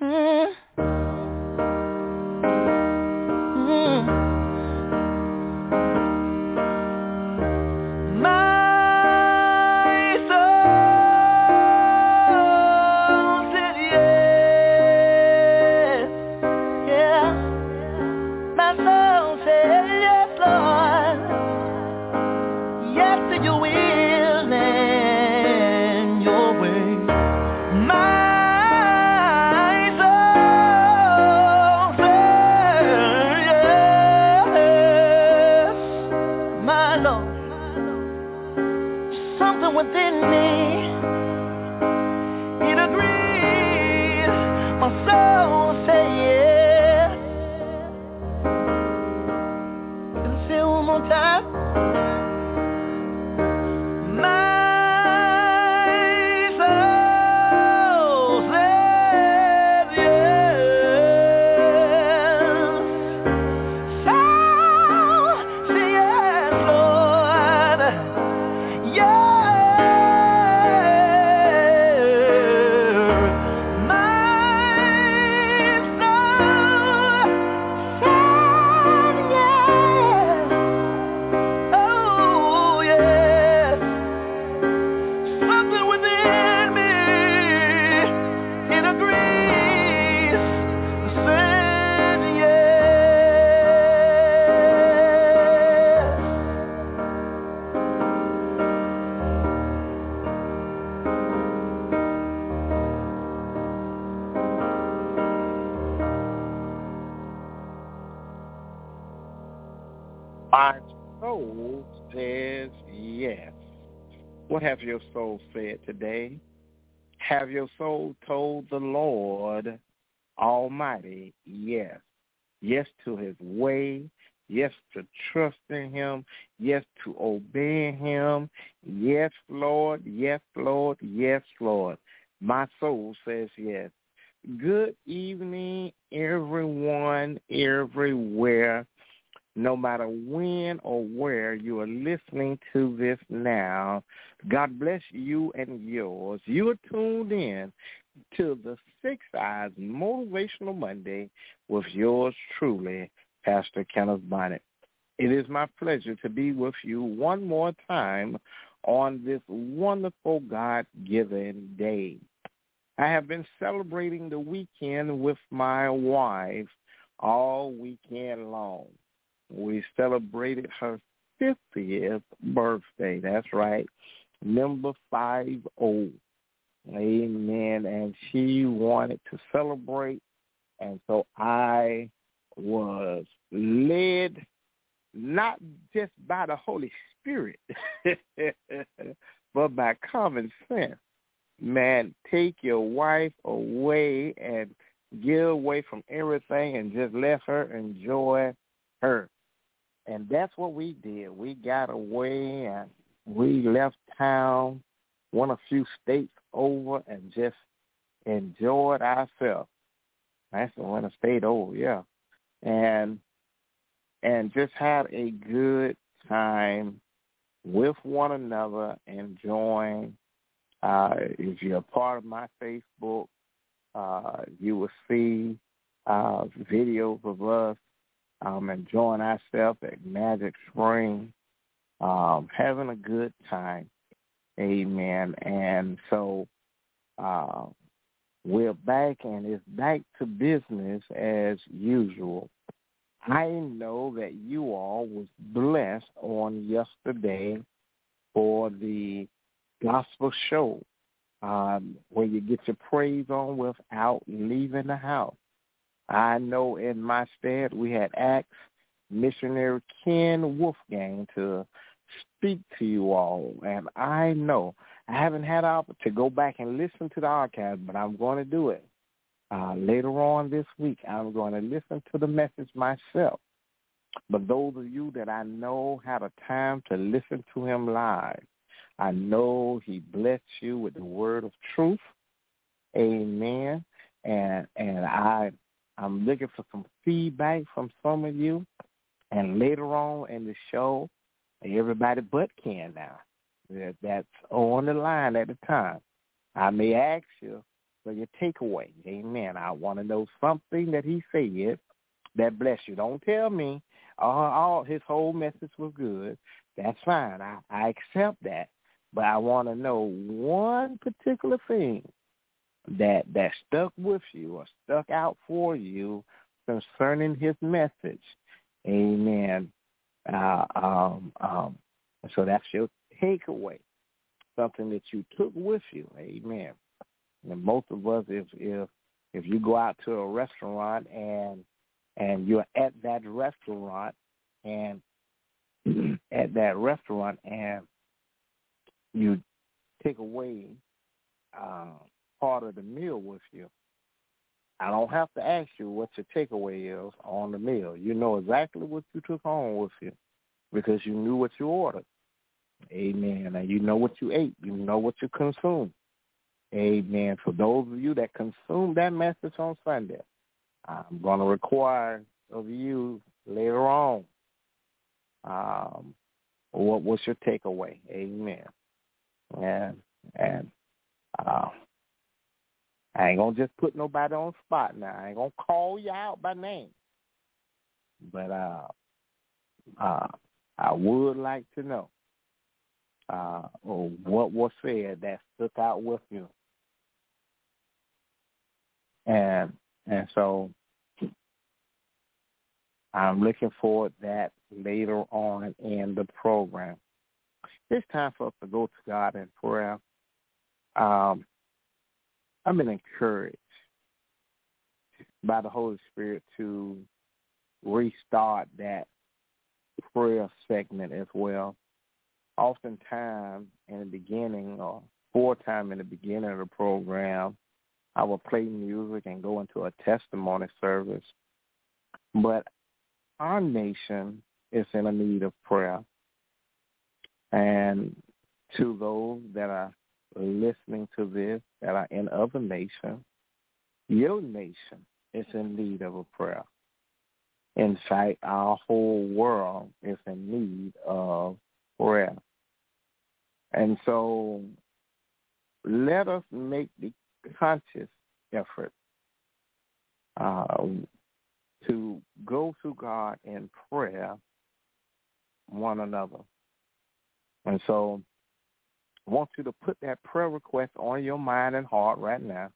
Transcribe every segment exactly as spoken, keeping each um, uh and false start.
Mm. Mm. My soul said yes, yeah. My soul said yes, Lord. Yes to your will and your way. My soul said yes, my Lord. Something within me, it agrees. My soul said yes. Can I say it one more time? My soul says yes. What have your soul said today? Have your soul told the Lord Almighty yes? Yes to his way, yes to trusting him, yes to obeying him. Yes, Lord, yes, Lord, yes, Lord. My soul says yes. Good evening, everyone, everywhere. No matter when or where you are listening to this now, God bless you and yours. You are tuned in to the Six Eyes Motivational Monday with yours truly, Pastor Kenneth Bonnet. It is my pleasure to be with you one more time on this wonderful God-given day. I have been celebrating the weekend with my wife all weekend long. We celebrated her fiftieth birthday. That's right, number five oh. Amen. And she wanted to celebrate, and so I was led not just by the Holy Spirit, but by common sense. Man, take your wife away and get away from everything and just let her enjoy her. And that's what we did. We got away and we left town, went a few states over, and just enjoyed ourselves. That's the one state over, yeah. And and just had a good time with one another, enjoying. Uh, if you're a part of my Facebook, uh, you will see uh, videos of us um, enjoying ourselves at Magic Spring, um, having a good time. Amen. And so uh, we're back, and it's back to business as usual. I know that you all was blessed on yesterday for the gospel show um, where you get your praise on without leaving the house. I know in my stead we had asked missionary Ken Wolfgang to speak to you all, and I know I haven't had an opportunity to go back and listen to the archive, but I'm going to do it. Uh, later on this week, I'm going to listen to the message myself. But those of you that I know had a time to listen to him live, I know he blessed you with the word of truth. Amen. And and I, I'm looking for some feedback from some of you. And later on in the show, everybody but Ken now, that, that's on the line at the time, I may ask you So your takeaway, amen. I want to know something that he said that bless you. Don't tell me uh, all his whole message was good. That's fine. I, I accept that. But I want to know one particular thing that that stuck with you or stuck out for you concerning his message. Amen. Uh, um, um, so that's your takeaway, something that you took with you. Amen. And most of us, if if if you go out to a restaurant and and you're at that restaurant and at that restaurant and you take away uh, part of the meal with you, I don't have to ask you what your takeaway is on the meal. You know exactly what you took home with you because you knew what you ordered. Amen. And you know what you ate. You know what you consumed. Amen. For those of you that consumed that message on Sunday, I'm going to require of you later on um, what was your takeaway. Amen. And, and uh, I ain't going to just put nobody on the spot now. I ain't going to call you out by name. But uh, uh, I would like to know uh, what was said that stuck out with you. And and so I'm looking forward to that later on in the program. It's time for us to go to God in prayer. Um, I've been encouraged by the Holy Spirit to restart that prayer segment as well. Oftentimes in the beginning or four times in the beginning of the program, I will play music and go into a testimony service. But our nation is in a need of prayer. And to those that are listening to this, that are in other nations, your nation is in need of a prayer. In fact, our whole world is in need of prayer. And so let us make the conscious effort uh, to go to God in prayer one another. And so I want you to put that prayer request on your mind and heart right now.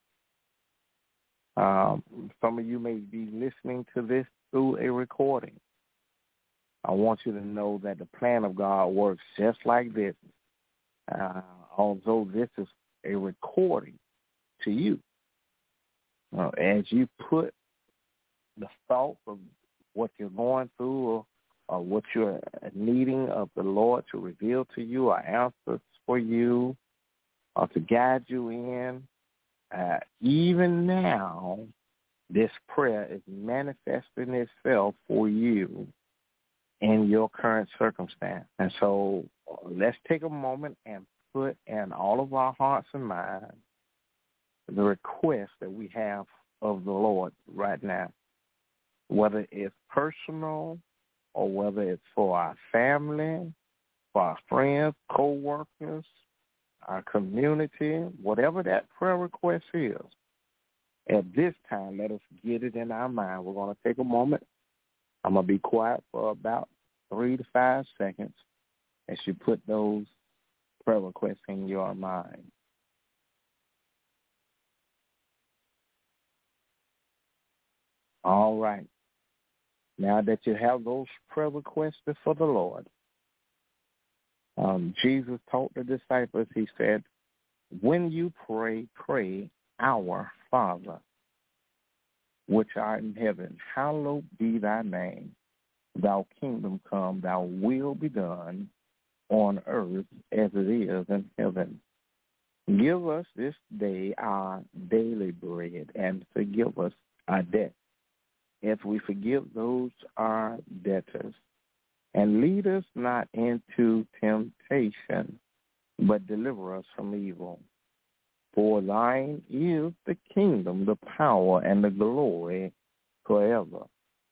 Um, some of you may be listening to this through a recording. I want you to know that the plan of God works just like this. Uh, although this is a recording to you, uh, as you put the thoughts of what you're going through or, or what you're needing of the Lord to reveal to you or answers for you or to guide you in, uh, even now, this prayer is manifesting itself for you in your current circumstance. And so let's take a moment and put in all of our hearts and minds the request that we have of the Lord right now, whether it's personal or whether it's for our family, for our friends, co-workers, our community, whatever that prayer request is. At this time, let us get it in our mind. We're going to take a moment. I'm going to be quiet for about three to five seconds as you put those prayer requests in your mind. All right. Now that you have those prayer requests before the Lord, um, Jesus taught the disciples, he said, when you pray, pray, our Father, which art in heaven, hallowed be thy name. Thy kingdom come, thy will be done on earth as it is in heaven. Give us this day our daily bread, and forgive us our debt, as we forgive those our debtors. And lead us not into temptation, but deliver us from evil. For thine is the kingdom, the power, and the glory forever.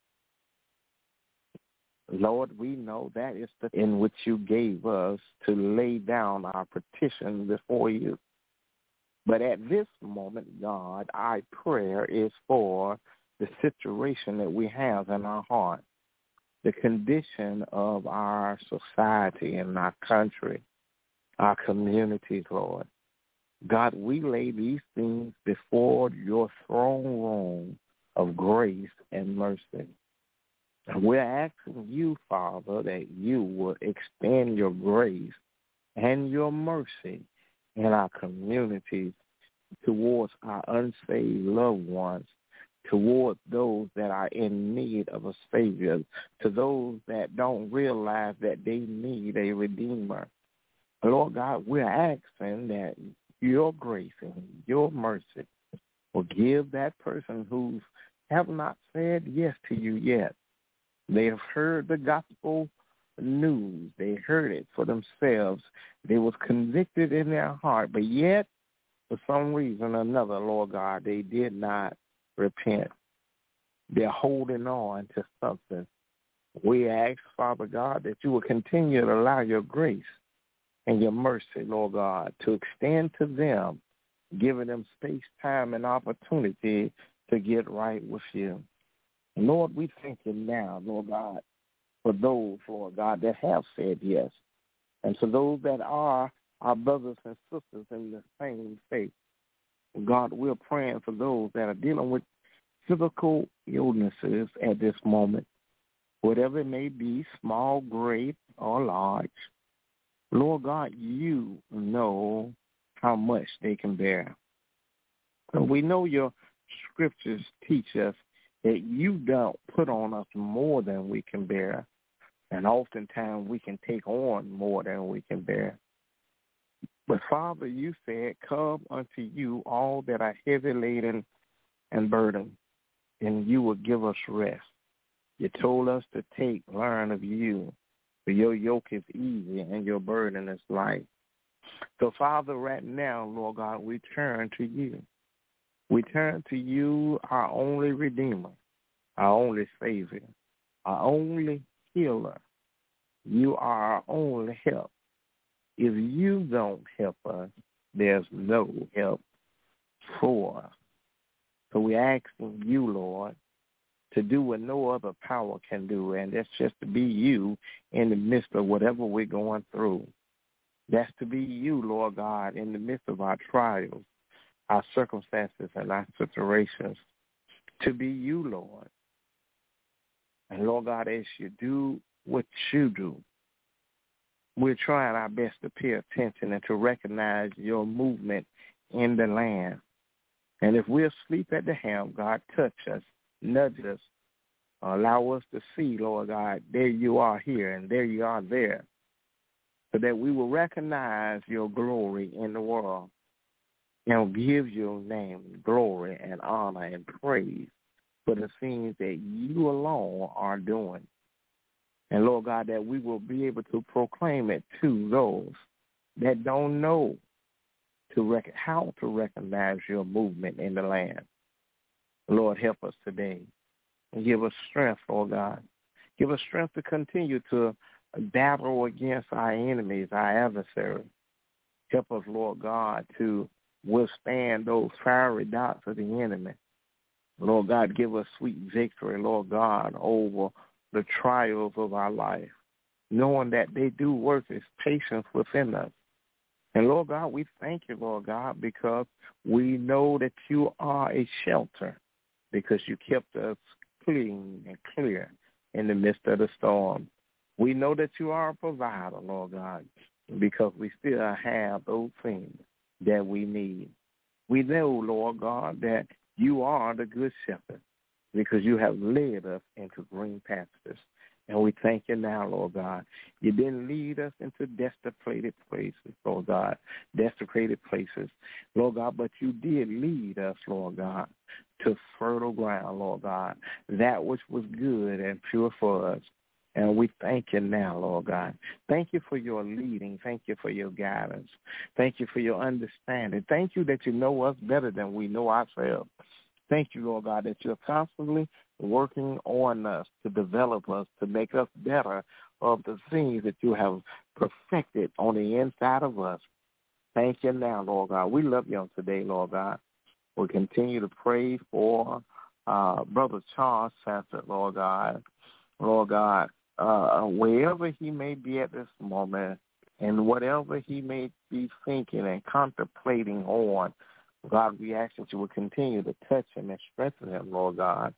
Lord, we know that is the in which you gave us to lay down our petition before you. But at this moment, God, our prayer is for the situation that we have in our heart, the condition of our society and our country, our communities, Lord. God, we lay these things before your throne room of grace and mercy. And we're asking you, Father, that you will extend your grace and your mercy in our communities towards our unsaved loved ones, towards those that are in need of a Savior, to those that don't realize that they need a Redeemer. Lord God, we're asking that your grace and your mercy will give that person who have not said yes to you yet. They have heard the gospel news. They heard it for themselves. They was convicted in their heart, but yet, for some reason or another, Lord God, they did not repent. They're holding on to something. We ask, Father God, that you will continue to allow your grace and your mercy, Lord God, to extend to them, giving them space, time, and opportunity to get right with you. Lord, we thank you now, Lord God, for those, Lord God, that have said yes, and for those that are our brothers and sisters in the same faith. God, we're praying for those that are dealing with physical illnesses at this moment, whatever it may be, small, great, or large. Lord God, you know how much they can bear. And we know your scriptures teach us that you don't put on us more than we can bear, and oftentimes we can take on more than we can bear. But, Father, you said, come unto you all that are heavy laden and burdened, and you will give us rest. You told us to take, learn of you, for your yoke is easy and your burden is light. So, Father, right now, Lord God, we turn to you. We turn to you, our only Redeemer, our only Savior, our only healer. You are our only help. If you don't help us, there's no help for us. So we're asking you, Lord, to do what no other power can do, and that's just to be you in the midst of whatever we're going through. That's to be you, Lord God, in the midst of our trials, our circumstances, and our situations. To be you, Lord. And, Lord God, as you do what you do, we're trying our best to pay attention and to recognize your movement in the land. And if we're asleep at the helm, God, touch us, nudge us, allow us to see, Lord God, there you are here and there you are there, so that we will recognize your glory in the world and give your name glory and honor and praise for the things that you alone are doing. And, Lord God, that we will be able to proclaim it to those that don't know to rec- how to recognize your movement in the land. Lord, help us today and give us strength, Lord God. Give us strength to continue to battle against our enemies, our adversaries. Help us, Lord God, to withstand those fiery darts of the enemy. Lord God, give us sweet victory, Lord God, over the trials of our life, knowing that they do work as patience within us. And, Lord God, we thank you, Lord God, because we know that you are a shelter, because you kept us clean and clear in the midst of the storm. We know that you are a provider, Lord God, because we still have those things that we need. We know, Lord God, that you are the good shepherd, because you have led us into green pastures. And we thank you now, Lord God. You didn't lead us into desecrated places, Lord God, desecrated places, Lord God, but you did lead us, Lord God, to fertile ground, Lord God, that which was good and pure for us. And we thank you now, Lord God. Thank you for your leading. Thank you for your guidance. Thank you for your understanding. Thank you that you know us better than we know ourselves. Thank you, Lord God, that you're constantly working on us to develop us, to make us better of the things that you have perfected on the inside of us. thank you now, Lord God. We love you on today, Lord God. We'll continue to pray for uh, Brother Charles Sanford, Lord God. Lord God, uh, wherever he may be at this moment and whatever he may be thinking and contemplating on, God, we ask that you will continue to touch him and strengthen him, Lord God.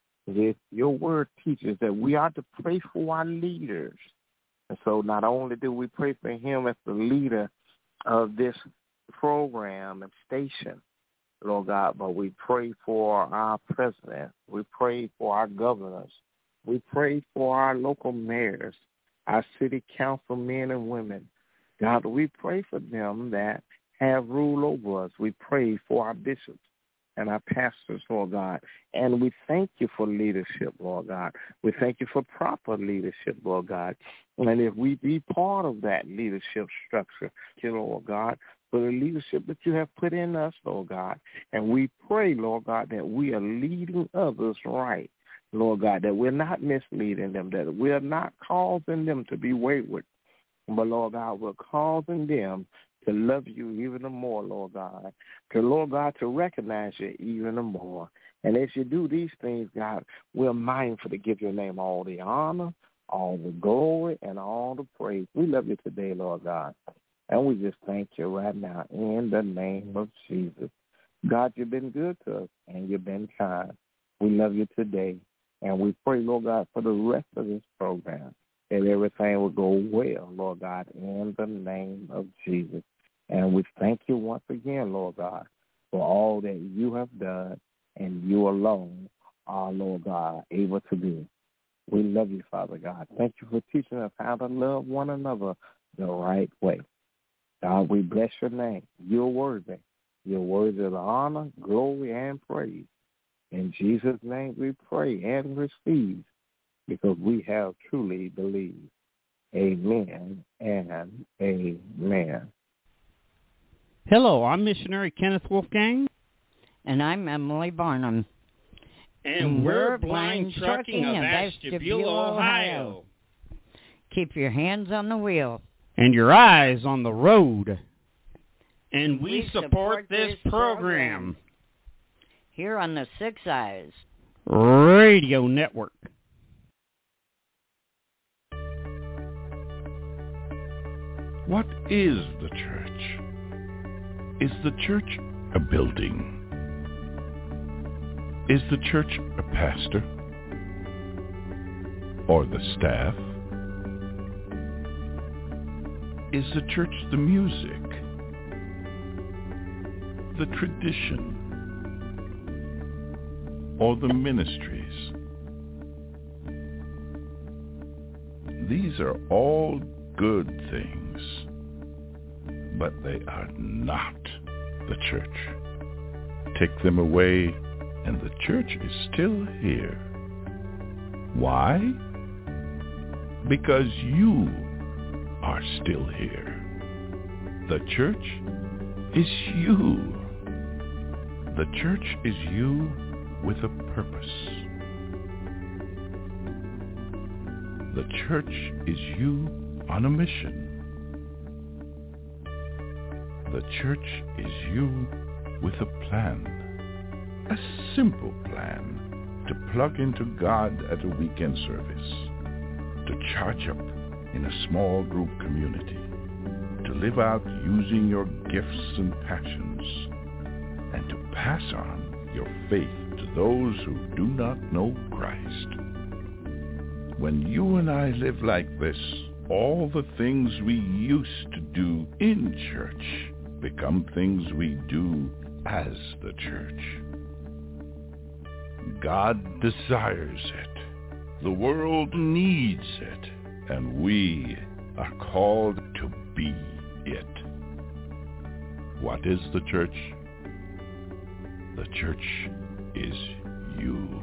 If your word teaches that we are to pray for our leaders. And so not only do we pray for him as the leader of this program and station, Lord God, but we pray for our president. We pray for our governors. We pray for our local mayors, our city council men and women. God, we pray for them that have rule over us. We pray for our bishops and our pastors, Lord God. And we thank you for leadership, Lord God. We thank you for proper leadership, Lord God. And if we be part of that leadership structure, Lord God, for the leadership that you have put in us, Lord God. And we pray, Lord God, that we are leading others right, Lord God, that we're not misleading them, that we're not causing them to be wayward. But, Lord God, we're causing them to love you even more, Lord God, to, Lord God, to recognize you even more. And as you do these things, God, we're mindful to give your name all the honor, all the glory, and all the praise. We love you today, Lord God. And we just thank you right now in the name of Jesus. God, you've been good to us, and you've been kind. We love you today. And we pray, Lord God, for the rest of this program, that everything will go well, Lord God, in the name of Jesus. And we thank you once again, Lord God, for all that you have done, and you alone are, Lord God, able to do. We love you, Father God. Thank you for teaching us how to love one another the right way. God, we bless your name. You're worthy. You're worthy of the honor, glory, and praise. In Jesus' name we pray and receive, because we have truly believed. Amen and amen. Hello, I'm Missionary Kenneth Wolfgang. And I'm Emily Barnum. And, and we're we're Blind Blind Trucking of Ashtabula, Ohio. Keep your hands on the wheel. And your eyes on the road. And we, we support, support this this program. program. Here on the Six Eyes Radio Network. What is the church? Is the church a building? Is the church a pastor? Or the staff? Is the church the music? The tradition? Or the ministries? These are all good things, but they are not the church. Take them away, and the church is still here. Why? Because you are still here. The church is you. The church is you with a purpose. The church is you on a mission. The church is you with a plan. A simple plan to plug into God at a weekend service, to charge up in a small group community, to live out using your gifts and passions, and to pass on your faith to those who do not know Christ. When you and I live like this, all the things we used to do in church become things we do as the church. God desires it. The world needs it. And we are called to be it. What is the church? The church is you.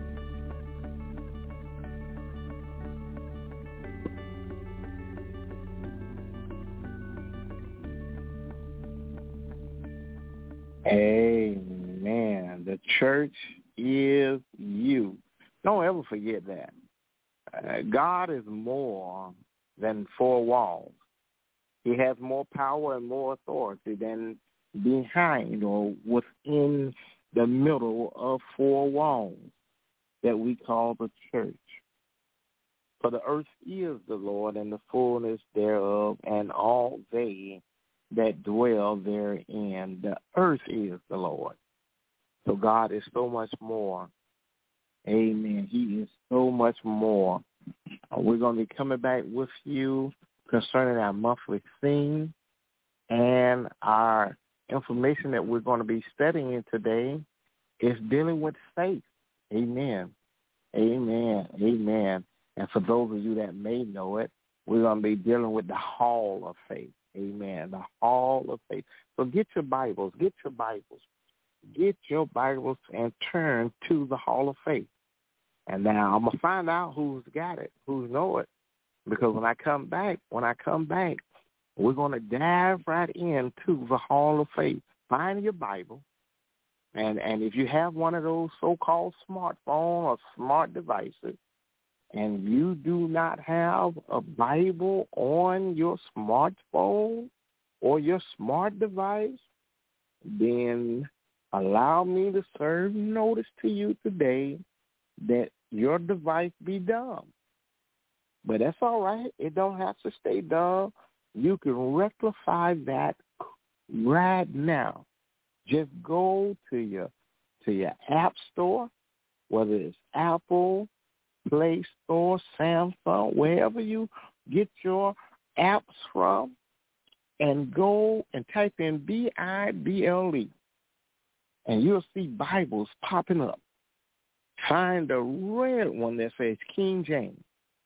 Amen. The church is you. Don't ever forget that. Uh, God is more than four walls. He has more power and more authority than behind or within the middle of four walls that we call the church. For the earth is the Lord and the fullness thereof, and all they that dwell therein. The earth is the Lord. So God is so much more. Amen. He is so much more. We're going to be coming back with you concerning our monthly theme, and our information that we're going to be studying today is dealing with faith. Amen. Amen. Amen. And for those of you that may know it, we're going to be dealing with the hall of faith. Amen. The hall of faith. So get your Bibles. Get your Bibles. Get your Bibles and turn to the hall of faith. And now I'm going to find out who's got it, who know it. Because when I come back, when I come back, we're going to dive right into the hall of faith. Find your Bible. And, and if you have one of those so-called smartphone or smart devices, and you do not have a Bible on your smartphone or your smart device, then allow me to serve notice to you today that your device be dumb. But that's all right. It don't have to stay dumb. You can rectify that right now. Just go to your to your app store, whether it's Apple, Play Store, Samsung, wherever you get your apps from, and go and type in B I B L E, and you'll see Bibles popping up. Find the red one that says King James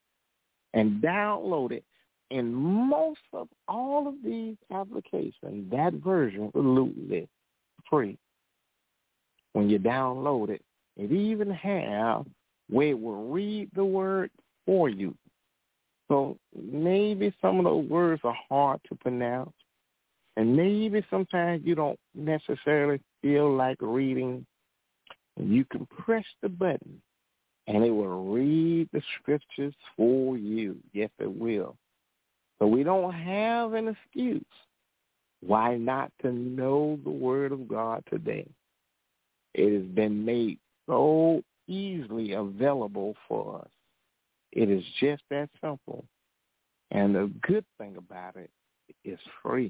and download it. In most of all of these applications, that version is absolutely free. When you download it, it even have where it will read the word for you. So maybe some of those words are hard to pronounce, and maybe sometimes you don't necessarily feel like reading. You can press the button, and it will read the scriptures for you. Yes, it will. So we don't have an excuse why not to know the word of God today. It has been made so easily available for us. It is just that simple. And the good thing about it is free.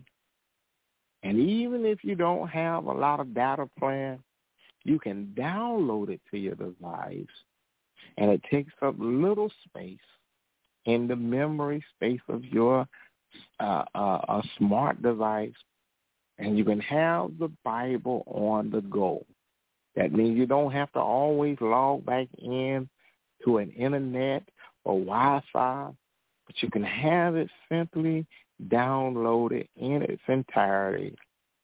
And even if you don't have a lot of data plan, you can download it to your device, and it takes up little space in the memory space of your uh, uh, a smart device, and you can have the Bible on the go. That means you don't have to always log back in to an internet or Wi-Fi, but you can have it simply downloaded in its entirety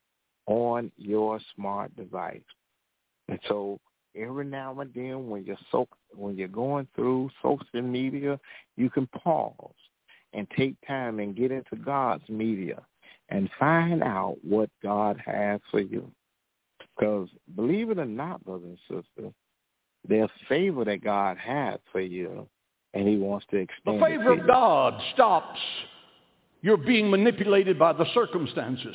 on your smart device. And so every now and then when you're so when you're going through social media, you can pause and take time and get into God's media and find out what God has for you. Because believe it or not, brothers and sisters, there's favor that God has for you, and he wants to extend the favor of God stops your being manipulated by the circumstances.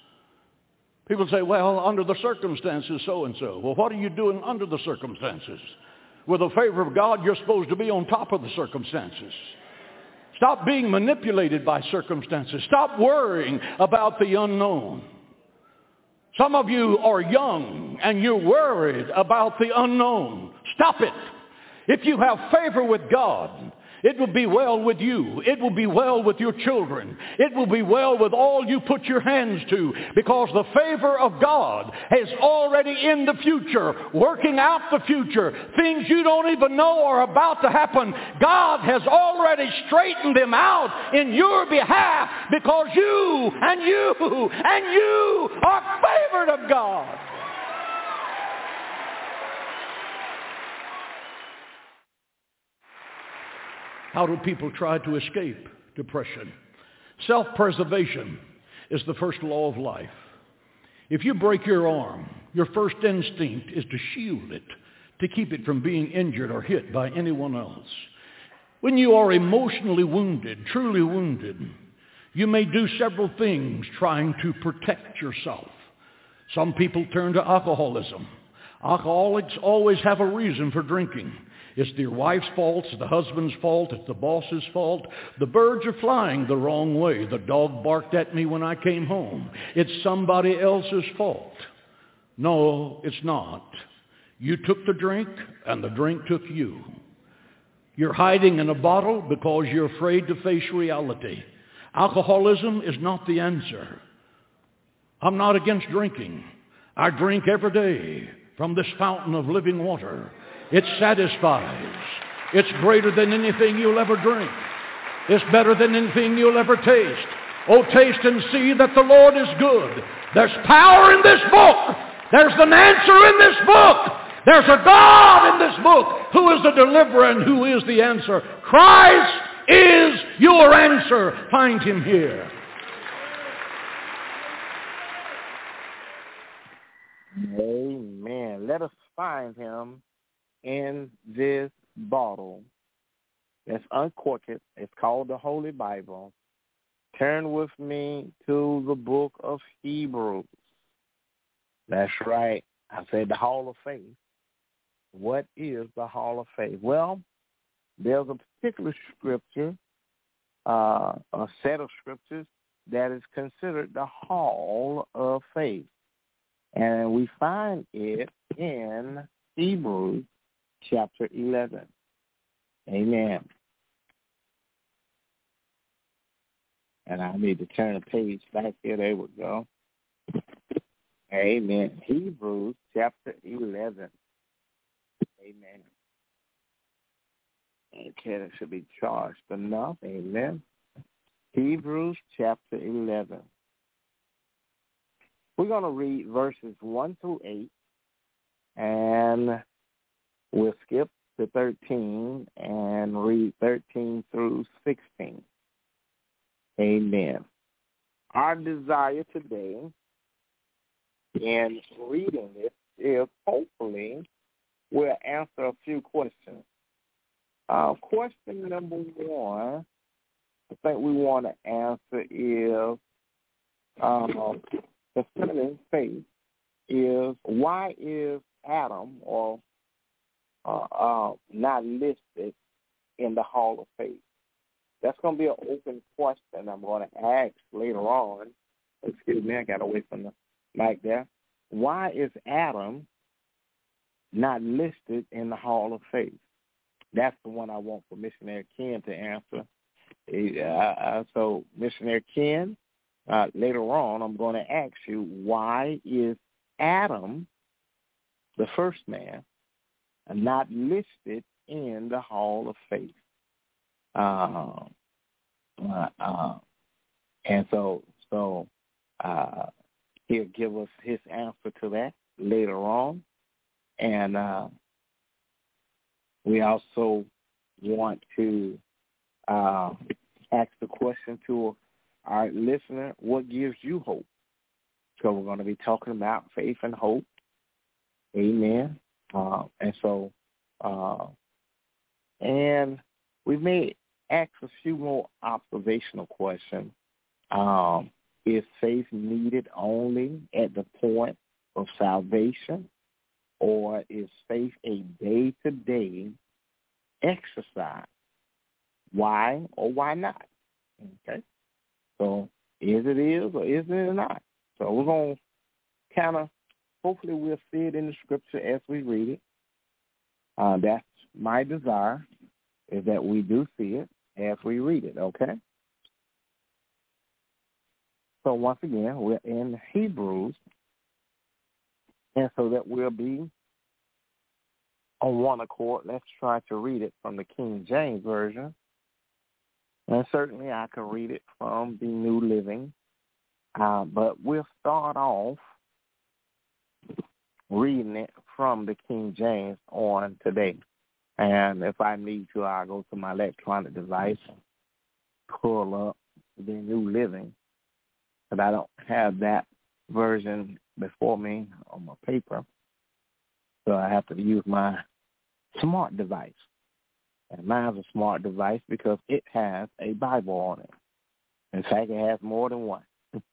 People say, well, under the circumstances, so-and-so. Well, what are you doing under the circumstances? With the favor of God, you're supposed to be on top of the circumstances. Stop being manipulated by circumstances. Stop worrying about the unknown. Some of you are young and you're worried about the unknown. Stop it. If you have favor with God, it will be well with you. It will be well with your children. It will be well with all you put your hands to, because the favor of God is already in the future, working out the future. Things you don't even know are about to happen. God has already straightened them out in your behalf, because you and you and you are favored of God. How do people try to escape depression? Self-preservation is the first law of life. If you break your arm, your first instinct is to shield it, to keep it from being injured or hit by anyone else. When you are emotionally wounded, truly wounded, You may do several things trying to protect yourself. Some people turn to alcoholism. Alcoholics always have a reason for drinking. It's their wife's fault, it's the husband's fault, it's the boss's fault. The birds are flying the wrong way. The dog barked at me when I came home. It's somebody else's fault. No, it's not. You took the drink, and the drink took you. You're hiding in a bottle because you're afraid to face reality. Alcoholism is not the answer. I'm not against drinking. I drink every day from this fountain of living water. It satisfies. It's greater than anything you'll ever drink. It's better than anything you'll ever taste. Oh, taste and see that the Lord is good. There's power in this book. There's an answer in this book. There's a God in this book who is the deliverer and who is the answer. Christ is your answer. Find him here. Amen. Let us find him in this bottle that's uncorked. It's called the Holy Bible. Turn with me to the book of Hebrews. That's right. I said the Hall of Faith. What is the Hall of Faith? Well, there's a particular scripture, uh, a set of scriptures that is considered the Hall of Faith. And we find it in Hebrews chapter eleven. Amen. And I need to turn the page back here. There we go. Amen. Hebrews chapter eleven. Amen. Okay, that should be charged enough. Amen. Hebrews chapter eleven. We're going to read verses one through eight, and we'll skip to thirteen and read thirteen through sixteen. Amen. Our desire today in reading this is hopefully we'll answer a few questions. Uh, question number one, I think we want to answer is, um, concerning faith, is why is Adam or uh, uh, not listed in the Hall of Faith? That's going to be an open question I'm going to ask later on. Excuse me, I got away from the mic there. Why is Adam not listed in the Hall of Faith? That's the one I want for Missionary Ken to answer. Uh, uh, so, Missionary Ken, uh, later on, I'm going to ask you, why is Adam, the first man, not listed in the Hall of Faith? Uh, uh, uh, and so, so uh, he'll give us his answer to that later on. And uh, we also want to uh, ask the question to our listener, what gives you hope? So we're going to be talking about faith and hope. Amen. Uh, and so, uh, and we may ask a few more observational questions. Um, is faith needed only at the point of salvation, or is faith a day-to-day exercise? Why or why not? Okay. So is it is or is it not? So we're going to kind of, hopefully we'll see it in the scripture as we read it. Uh, that's my desire, is that we do see it as we read it, okay? So once again, we're in Hebrews, and so that we'll be on one accord, let's try to read it from the King James Version. And certainly I can read it from the New Living, uh, but we'll start off reading it from the King James on today. And if I need to, I'll go to my electronic device and pull up the New Living. But I don't have that version before me on my paper, so I have to use my smart device. And mine's a smart device because it has a Bible on it. In fact, it has more than one.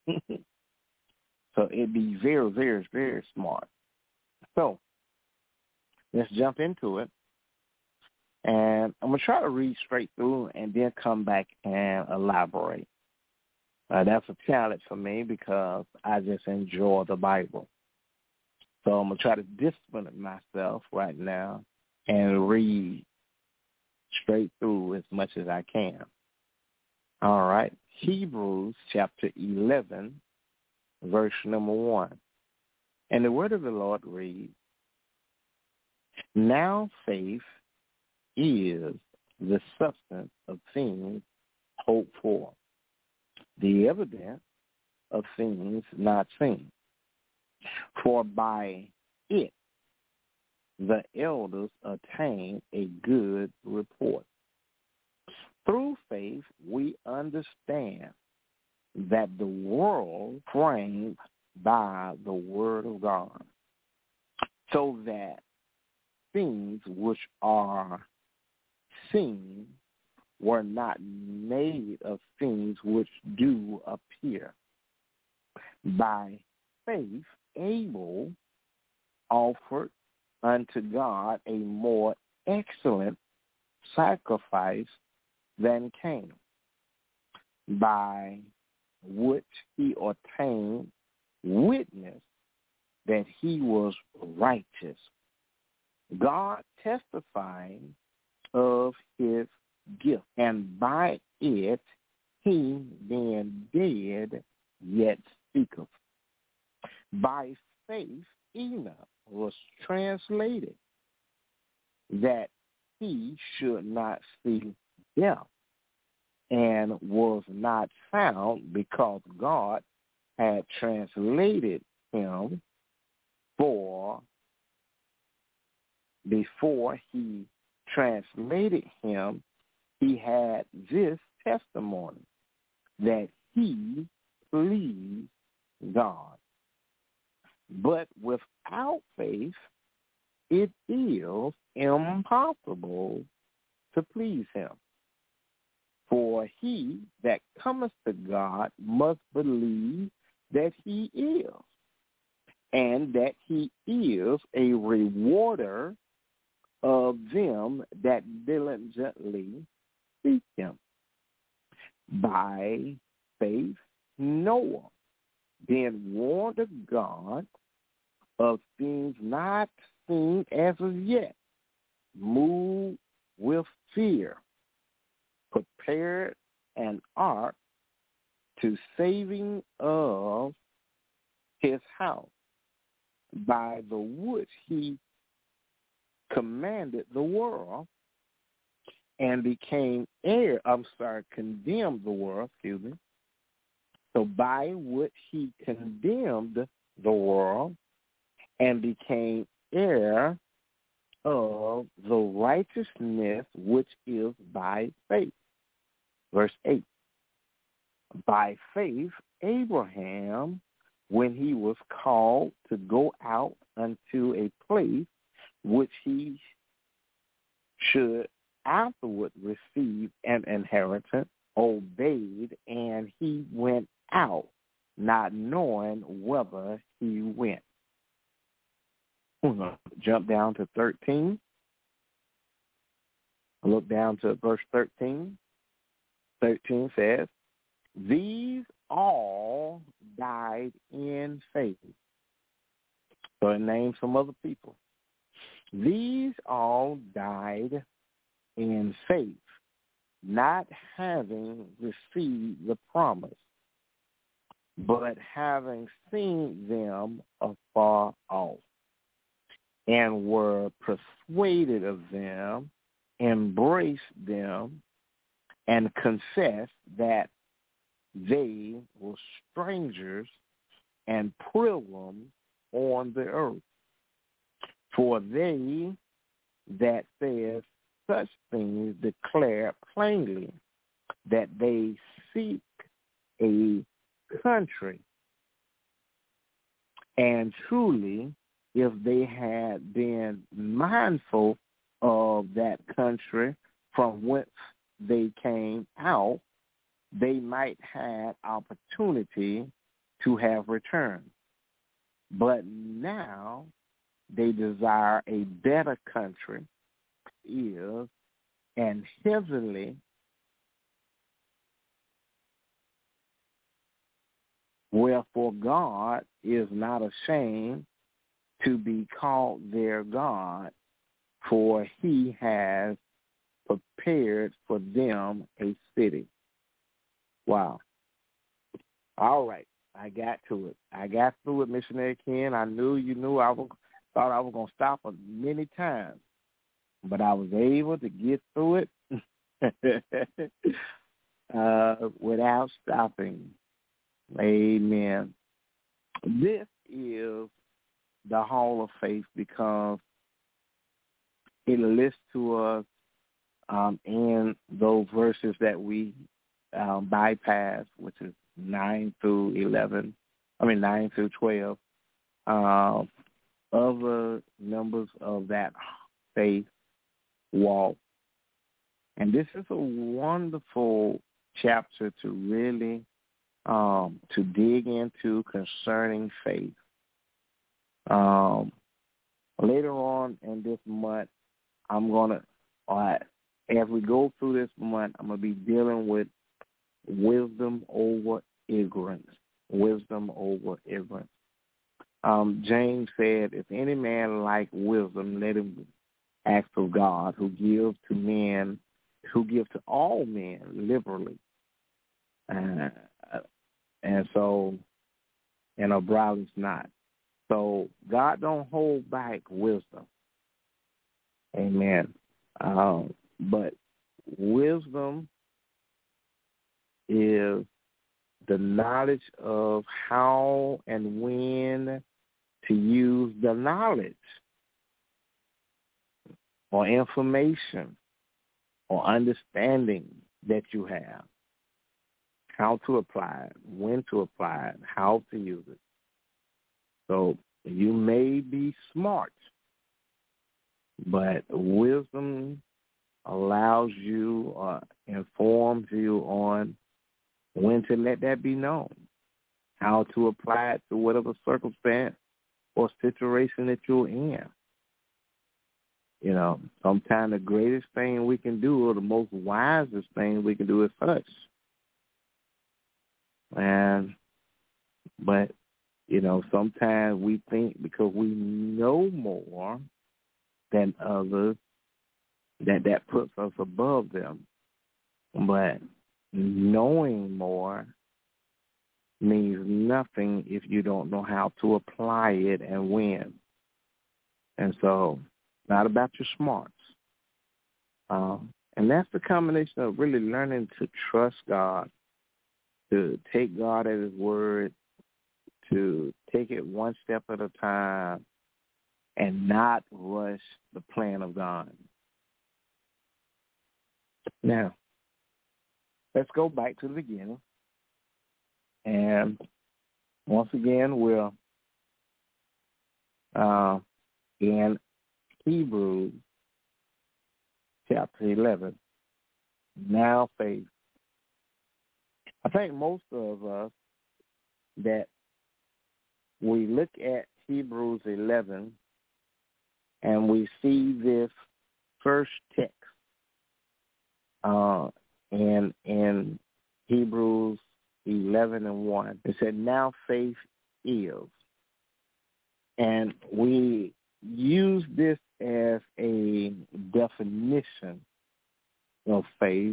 So it'd be very, very, very smart. So let's jump into it. And I'm going to try to read straight through and then come back and elaborate. Uh, that's a challenge for me because I just enjoy the Bible. So I'm going to try to discipline myself right now and read straight through as much as I can. All right. Hebrews chapter eleven, verse number one. And the word of the Lord reads, "Now faith is the substance of things hoped for, the evidence of things not seen. For by it the elders attained a good report. Through faith we understand that the world framed by the word of God, so that things which are seen were not made of things which do appear. By faith Abel offered unto God a more excellent sacrifice than Cain, by which he obtained witness that he was righteous, God testifying of his gift, and by it he, being dead, yet speaketh. By faith Enoch was translated, that he should not see death, and was not found, because God had translated him. For before he translated him, he had this testimony, that he pleased God. But without faith it is impossible to please him. For he that cometh to God must believe that he is, and that he is a rewarder of them that diligently seek him. By faith Noah, being warned of God of things not seen as of yet, moved with fear, prepared an ark to saving of his house, by the which he commanded the world, and became heir, I'm sorry, condemned the world, excuse me. So by which he condemned the world, and became heir of the righteousness which is by faith. Verse eight. By faith Abraham, when he was called to go out unto a place which he should afterward receive an inheritance, obeyed, and he went out, not knowing whither he went. We're going to jump down to thirteen. Look down to verse thirteen. thirteen says, "These all died in faith." So it names some other people. "These all died in faith, not having received the promise, but having seen them afar off, and were persuaded of them, embraced them, and confessed that they were strangers and pilgrims on the earth. For they that said such things declare plainly that they seek a country. And truly, if they had been mindful of that country from whence they came out, they they might have opportunity to have returned. But now they desire a better country, is and heavenly, wherefore God is not ashamed to be called their God, for he has prepared for them a city. Wow. All right. I got to it. I got through it, Missionary Ken. I knew you knew I was, thought I was going to stop many times, but I was able to get through it uh, without stopping. Amen. This is the Hall of Faith because it lists to us um, in those verses that we um, bypass, which is nine through eleven, I mean nine through twelve, uh, other members of that faith walk. And this is a wonderful chapter to really um, to dig into concerning faith. Um, later on in this month, I'm going to, uh, as we go through this month, I'm going to be dealing with wisdom over ignorance. Wisdom over ignorance. Um, James said, if any man lack wisdom, let him ask of God, who gives to men, who gives to all men liberally. Uh, and so, and upbraideth not. So God don't hold back wisdom. Amen. Um, but wisdom is the knowledge of how and when to use the knowledge or information or understanding that you have, how to apply it, when to apply it, how to use it. So you may be smart, but wisdom allows you or uh, informs you on when to let that be known, how to apply it to whatever circumstance or situation that you're in. You know, sometimes the greatest thing we can do or the most wisest thing we can do is hush. And, but, you know, sometimes we think because we know more than others that that puts us above them. But knowing more means nothing if you don't know how to apply it and when. And so it's not about your smarts. Um, and that's the combination of really learning to trust God, to take God at his word, to take it one step at a time, and not rush the plan of God. Now, let's go back to the beginning. And once again, we're uh, in Hebrews chapter eleven. Now faith. I think most of us that we look at Hebrews eleven and we see this first text uh, in in Hebrews eleven and one. It said, now faith is. And we use this as a definition of faith.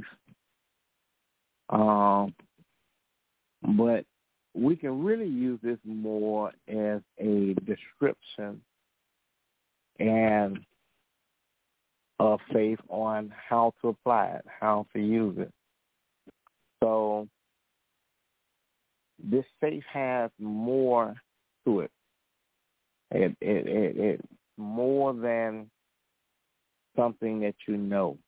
Um, but we can really use this more as a description and of faith on how to apply it, how to use it. So this faith has more to it. It, it, it, it's more than something that you know.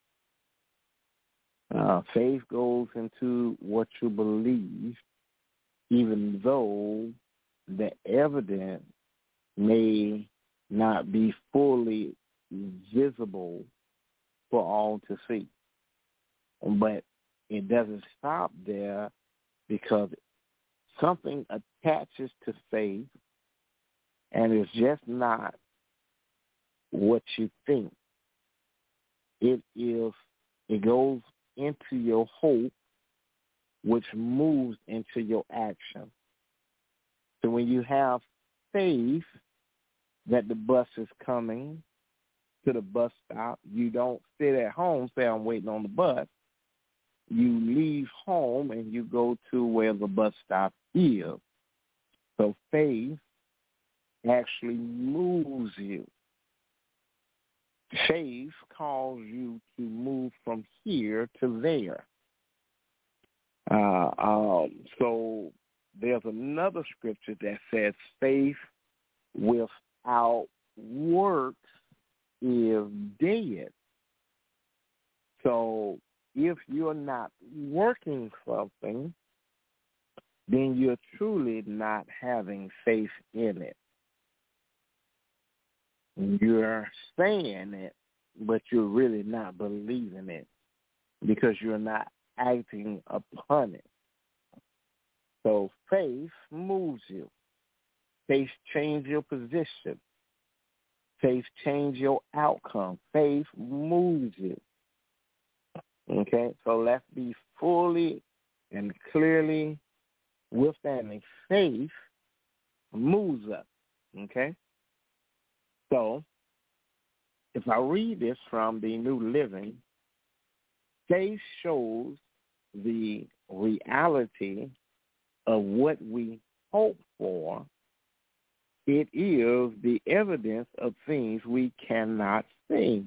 Uh, faith goes into what you believe, even though the evidence may not be fully visible for all to see. But it doesn't stop there because something attaches to faith, and it's just not what you think. It is. It goes into your hope, which moves into your action. So when you have faith that the bus is coming to the bus stop, you don't sit at home, say, I'm waiting on the bus. You leave home and you go to where the bus stop is. So faith actually moves you. Faith calls you to move from here to there. Uh, um, so there's another scripture that says faith without works is dead. So if you're not working something, then you're truly not having faith in it. You're saying it, but you're really not believing it because you're not acting upon it. So faith moves you. Faith changes your position. Faith changes your outcome. Faith moves you. Okay, so let's be fully and clearly with that. Faith moves us. Okay? So, if I read this from the New Living, faith shows the reality of what we hope for. It is the evidence of things we cannot see.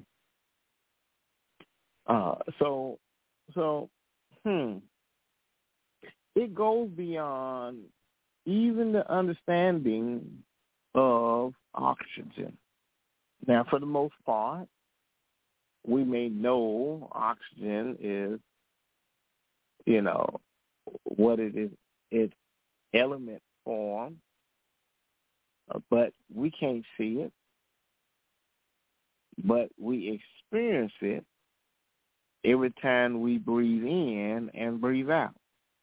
Uh, so, so, hmm, it goes beyond even the understanding of oxygen. Now, for the most part, we may know oxygen is, you know, what it is, it's element form, but we can't see it, but we experience it every time we breathe in and breathe out.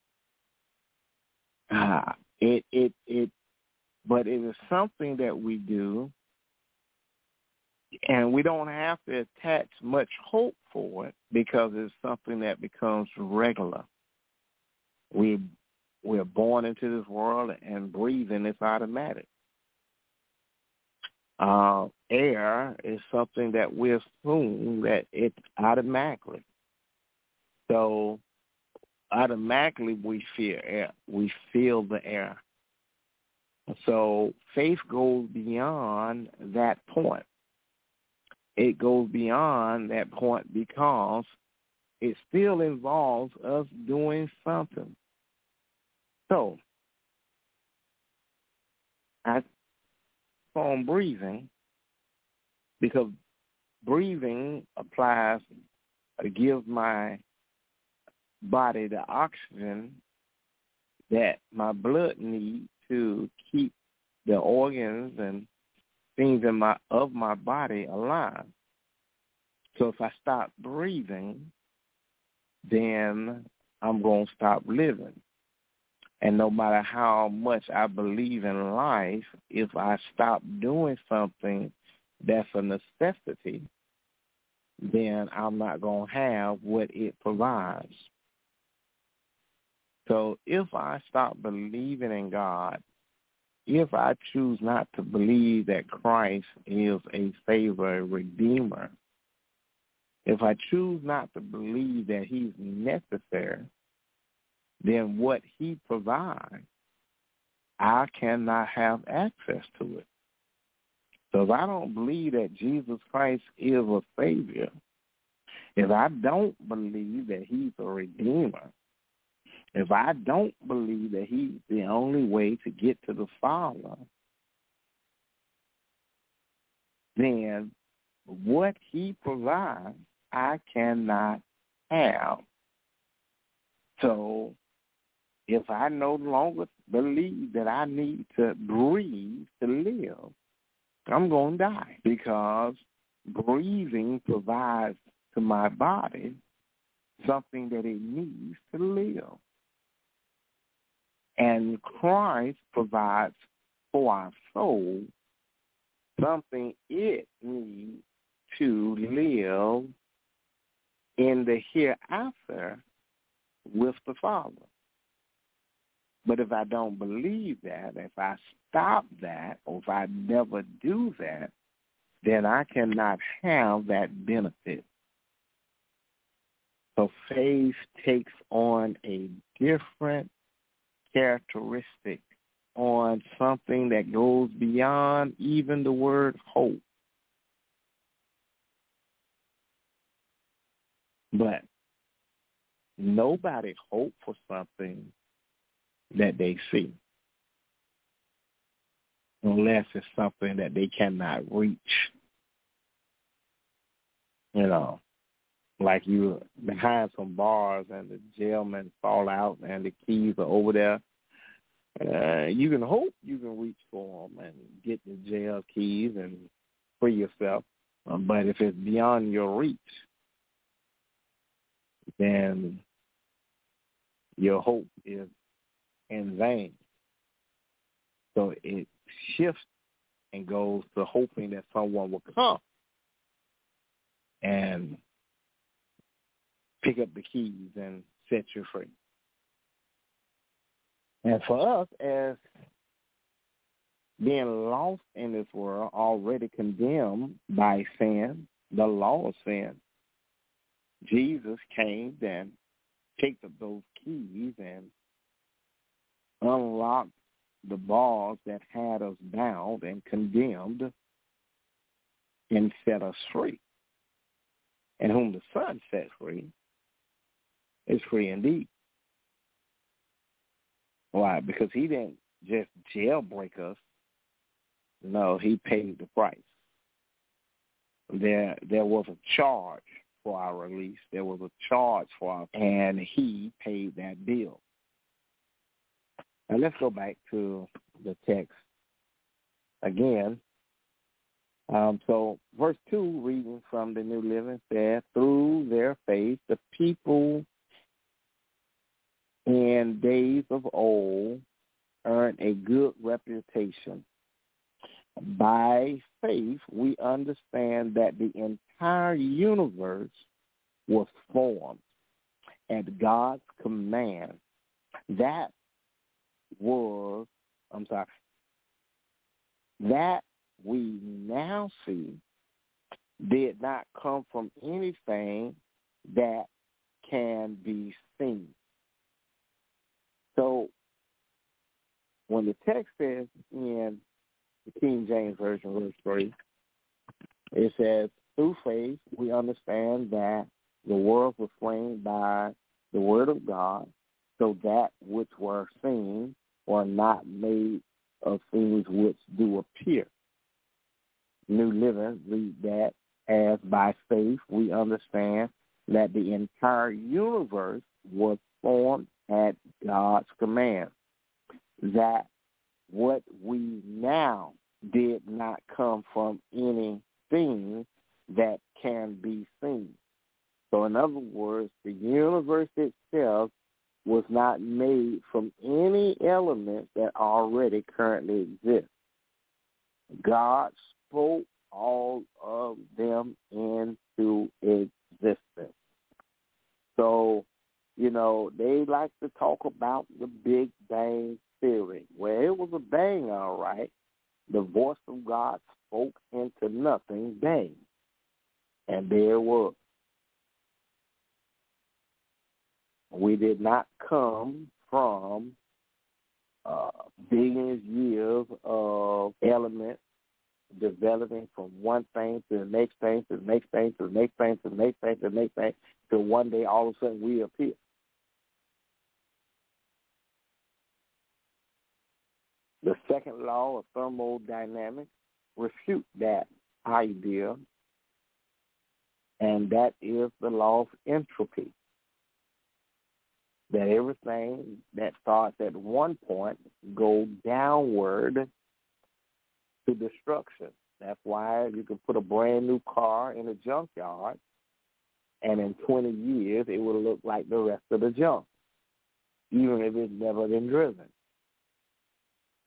Uh, it, it, it, but it is something that we do, and we don't have to attach much hope for it because it's something that becomes regular. We, we're born into this world, and breathing is automatic. Uh, air is something that we assume that it's automatically. So automatically we feel air. We feel the air. So faith goes beyond that point. It goes beyond that point because it still involves us doing something. So I on breathing because breathing applies to give my body the oxygen that my blood needs to keep the organs and things in my of my body alive. So if I stop breathing, then I'm going to stop living. And no matter how much I believe in life, if I stop doing something that's a necessity, then I'm not going to have what it provides. So if I stop believing in God, if I choose not to believe that Christ is a Savior, a Redeemer, if I choose not to believe that he's necessary, then what he provides, I cannot have access to it. So if I don't believe that Jesus Christ is a Savior, if I don't believe that he's a Redeemer, if I don't believe that he's the only way to get to the Father, then what he provides, I cannot have. So if I no longer believe that I need to breathe to live, I'm going to die because breathing provides to my body something that it needs to live. And Christ provides for our soul something it needs to live in the hereafter with the Father. But if I don't believe that, if I stop that, or if I never do that, then I cannot have that benefit. So faith takes on a different characteristic, on something that goes beyond even the word hope. But nobody hopes for something that they see, unless it's something that they cannot reach. You know, like you behind some bars and the jailmen fall out and the keys are over there. Uh, you can hope you can reach for them and get the jail keys and free yourself. Um, but if it's beyond your reach, then your hope is in vain. So it shifts and goes to hoping that someone will come and pick up the keys and set you free. And for us, as being lost in this world, already condemned by sin, the law of sin, Jesus came and picked up those keys and unlocked the bars that had us bound and condemned and set us free. And whom the Son set free is free indeed. Why? Because he didn't just jailbreak us. No, he paid the price. There there was a charge for our release. There was a charge for our, and he paid that bill. Now let's go back to the text again. Um, so verse two, reading from the New Living, said, through their faith, the people in days of old earned a good reputation. By faith, we understand that the entire universe was formed at God's command. That was, I'm sorry, that we now see did not come from anything that can be seen. So when the text says in the King James Version, verse three, it says, through faith we understand that the world was framed by the word of God, so that which were seen were not made of things which do appear. New Living read that as by faith we understand that the entire universe was formed at God's command, that what we now did not come from anything that can be seen. So in other words, the universe itself was not made from any elements that already currently exist. God spoke all of them into existence. So, you know, they like to talk about the Big Bang Theory. Well, it was a bang, all right. The voice of God spoke into nothing, bang. And there it was. We did not come from uh, billions of years of elements developing from one thing to the next thing, to the next thing, to the next thing, to the next thing, to the next thing, till one day all of a sudden we appear. The second law of thermodynamics refutes that idea, and that is the law of entropy. That everything that starts at one point goes downward to destruction. That's why you can put a brand new car in a junkyard, and in twenty years it will look like the rest of the junk, even if it's never been driven.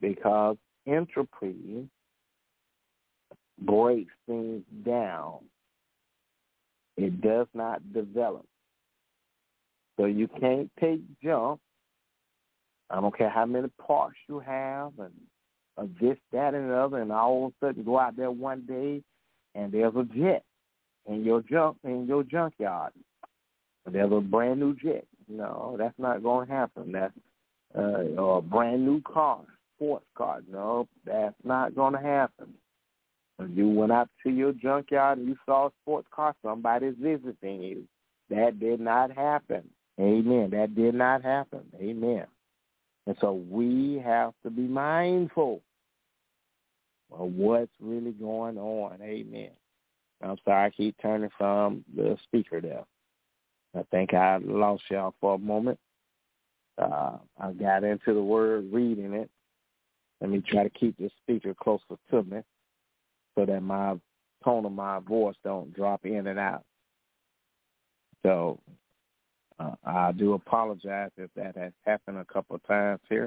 because entropy breaks things down. It does not develop. So you can't take junk. I don't care how many parts you have and uh, this, that, and the other, and all of a sudden go out there one day and there's a jet in your junk in your junkyard. There's a brand new jet. No, that's not going to happen. That's uh, or a brand new car, sports car. No, that's not going to happen. If you went out to your junkyard and you saw a sports car, somebody's visiting you. That did not happen. Amen. That did not happen. Amen. And so we have to be mindful of what's really going on. Amen. I'm sorry, I keep turning from the speaker there. I think I lost y'all for a moment. Uh, I got into the word, reading it. Let me try to keep the speaker closer to me so that my tone of my voice don't drop in and out. So uh, I do apologize if that has happened a couple of times here.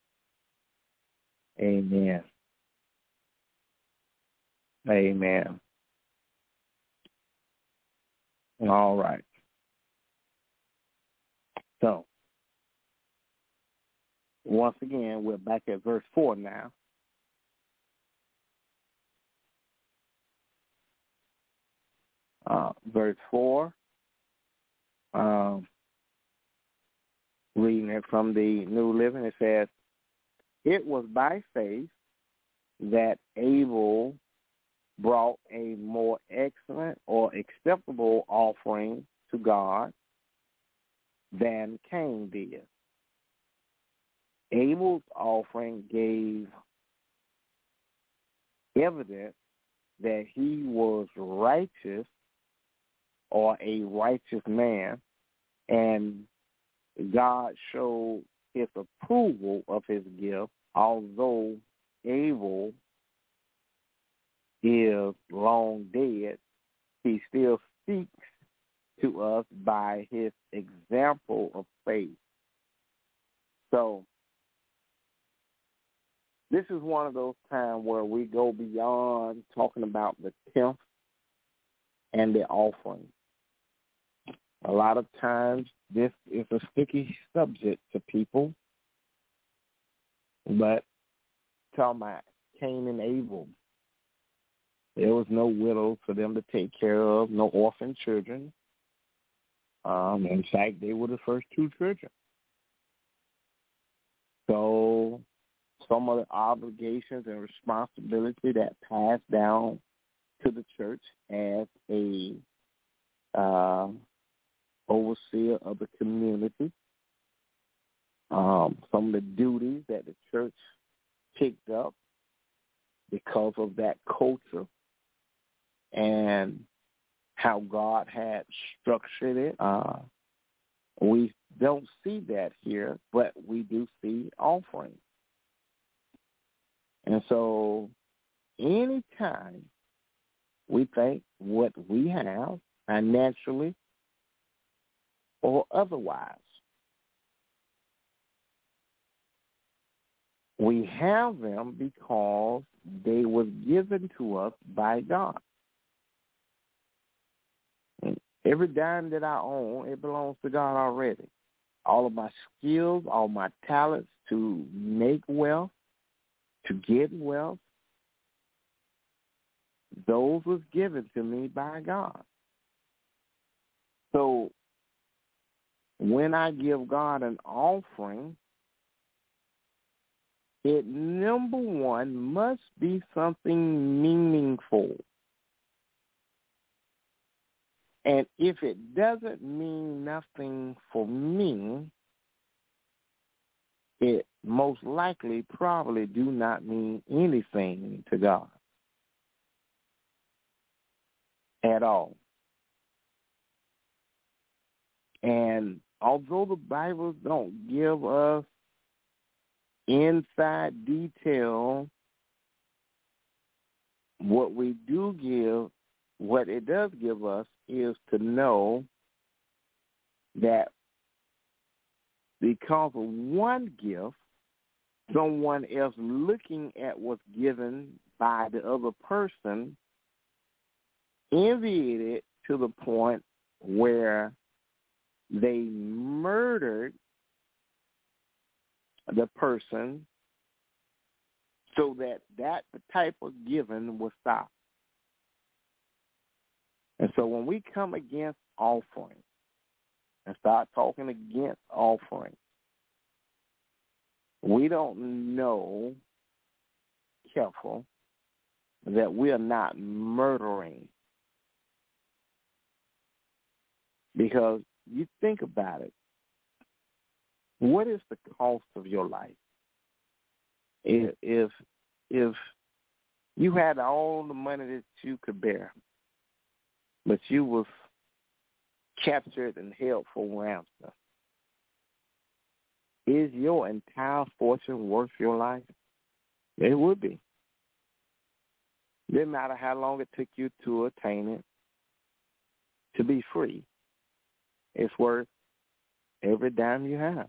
Amen. Amen. All right. So, once again, we're back at verse four now. Uh, verse four, um, reading it from the New Living, it says, "It was by faith that Abel brought a more excellent or acceptable offering to God than Cain did. Abel's offering gave evidence that he was righteous or a righteous man, and God showed his approval of his gift, although Abel is long dead, he still speaks to us by his example of faith." So this is one of those times where we go beyond talking about the tenth and the offering. A lot of times this is a sticky subject to people, but talking about Cain and Abel, there was no widow for them to take care of, no orphan children. Um, in fact, they were the first two children. So some of the obligations and responsibility that passed down to the church as a uh, overseer of the community, um, some of the duties that the church picked up because of that culture and how God had structured it. Uh, we don't see that here, but we do see offering. And so anytime we think what we have financially or otherwise, we have them because they were given to us by God. And every dime that I own, it belongs to God already. All of my skills, all my talents to make wealth, to get wealth, those was given to me by God. So when I give God an offering, it, number one, must be something meaningful. And if it doesn't mean nothing for me, it most likely probably do not mean anything to God at all. And although the Bible don't give us inside detail, what we do give, what it does give us is to know that because of one gift, someone else looking at what's given by the other person, envied it to the point where they murdered the person so that that type of giving will stop. And so when we come against offering and start talking against offering, we don't know, careful, that we are not murdering. Because you think about it, what is the cost of your life? If if, if you had all the money that you could bear, but you was captured and held for ransom, is your entire fortune worth your life? It would be. Didn't matter how long it took you to attain it, to be free. It's worth every dime you have.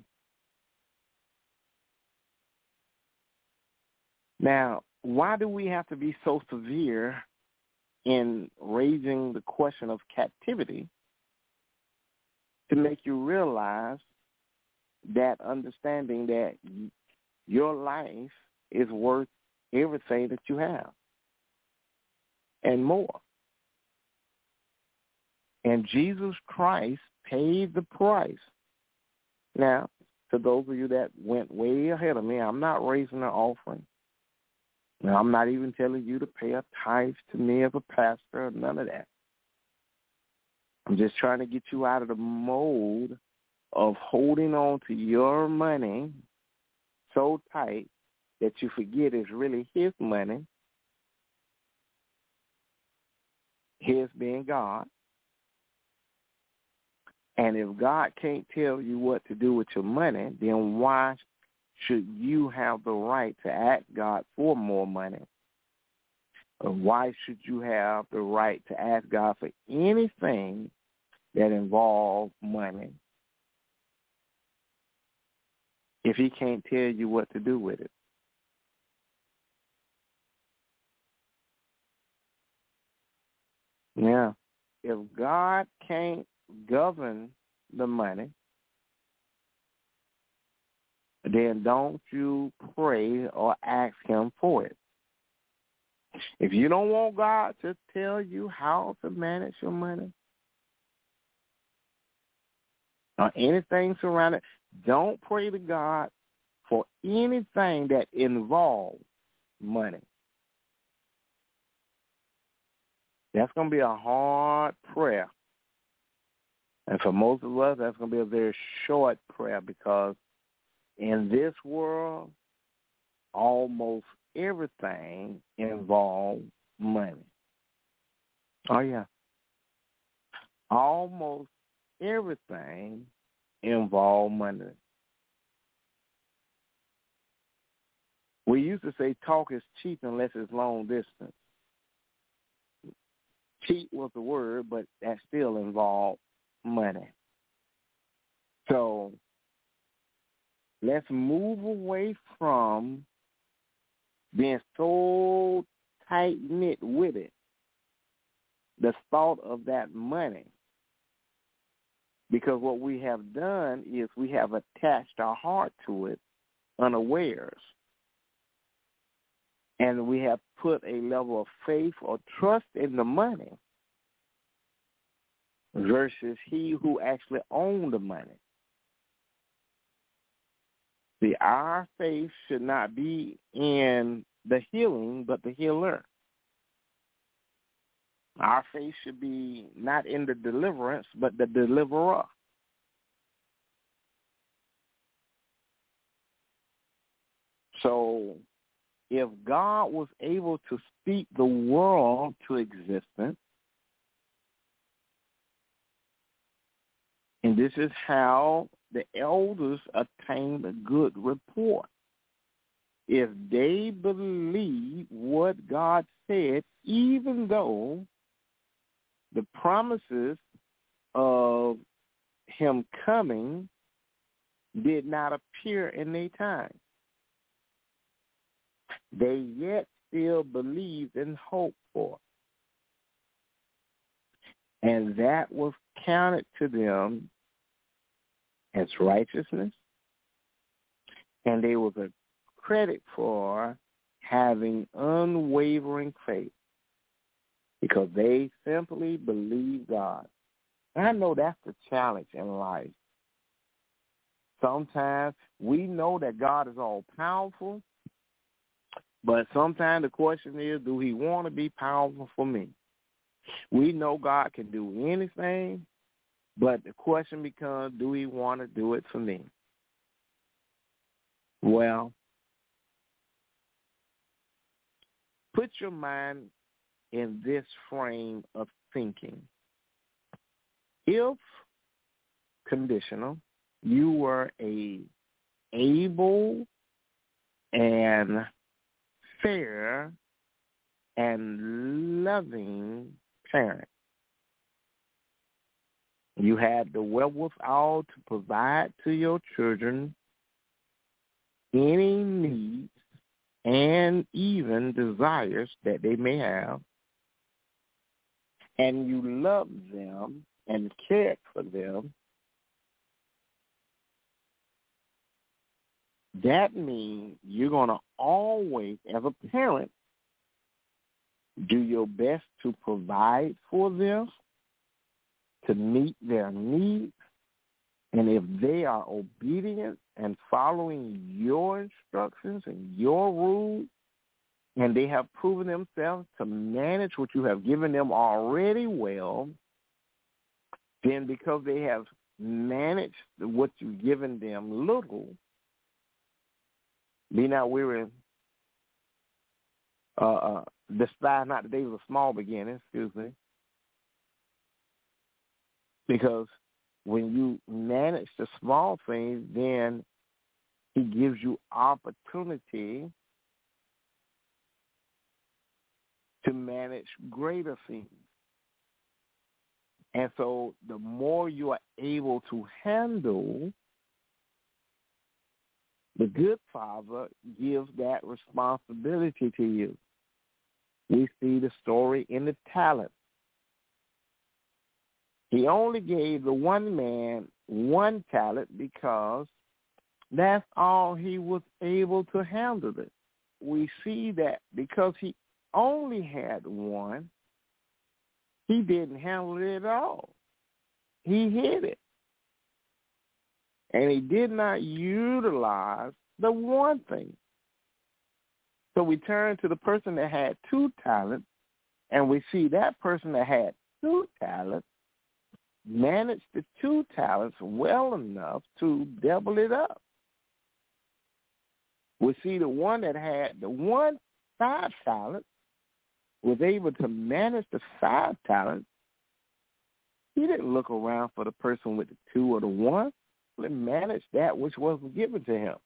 Now, why do we have to be so severe in raising the question of captivity? To make you realize that understanding that your life is worth everything that you have and more. And Jesus Christ paid the price. Now, to those of you that went way ahead of me, I'm not raising an offering. Now, I'm not even telling you to pay a tithe to me as a pastor, none of that. I'm just trying to get you out of the mode of holding on to your money so tight that you forget it's really his money, his being God. And if God can't tell you what to do with your money, then why should you have the right to ask God for more money? Or why should you have the right to ask God for anything that involves money if he can't tell you what to do with it? Yeah. If God can't govern the money, then don't you pray or ask him for it. If you don't want God to tell you how to manage your money or anything surrounding, don't pray to God for anything that involves money. That's going to be a hard prayer. And for most of us, that's going to be a very short prayer, because in this world, almost everything involves money. Oh, yeah. Almost everything involves money. We used to say talk is cheap unless it's long distance. Cheap was the word, but that still involved money. So let's move away from being so tight-knit with it, the thought of that money. Because what we have done is we have attached our heart to it unawares. And we have put a level of faith or trust in the money versus he who actually owned the money. See, our faith should not be in the healing, but the healer. Our faith should be not in the deliverance, but the deliverer. So if God was able to speak the world to existence, and this is how the elders attained a good report. If they believe what God said, even though the promises of him coming did not appear in their time. they yet still believed and hoped for. And that was counted to them as righteousness, and they was a credit for having unwavering faith because they simply believe God. And I know that's the challenge in life. Sometimes we know that God is all powerful, but sometimes the question is, do he want to be powerful for me? We know God can do anything, but the question becomes, do he want to do it for me? Well, put your mind in this frame of thinking. If, conditional, you were a able and fair and loving parent, you had the wherewithal to provide to your children any needs and even desires that they may have, and you loved them and cared for them, that means you're going to always, as a parent, do your best to provide for them, to meet their needs, and if they are obedient and following your instructions and your rules, and they have proven themselves to manage what you have given them already well, then because they have managed what you've given them little, be not weary, uh, uh, despise not the days of small beginnings, excuse me, because when you manage the small things, then he gives you opportunity to manage greater things. And so the more you are able to handle, the good Father gives that responsibility to you. We see the story in the talent. He only gave the one man one talent because that's all he was able to handle it. We see that because he only had one, he didn't handle it at all. He hid it. And he did not utilize the one thing. So we turn to the person that had two talents, and we see that person that had two talents managed the two talents well enough to double it up. We see the one that had the one five talents was able to manage the five talents. He didn't look around for the person with the two or the one. He managed that which was given to him.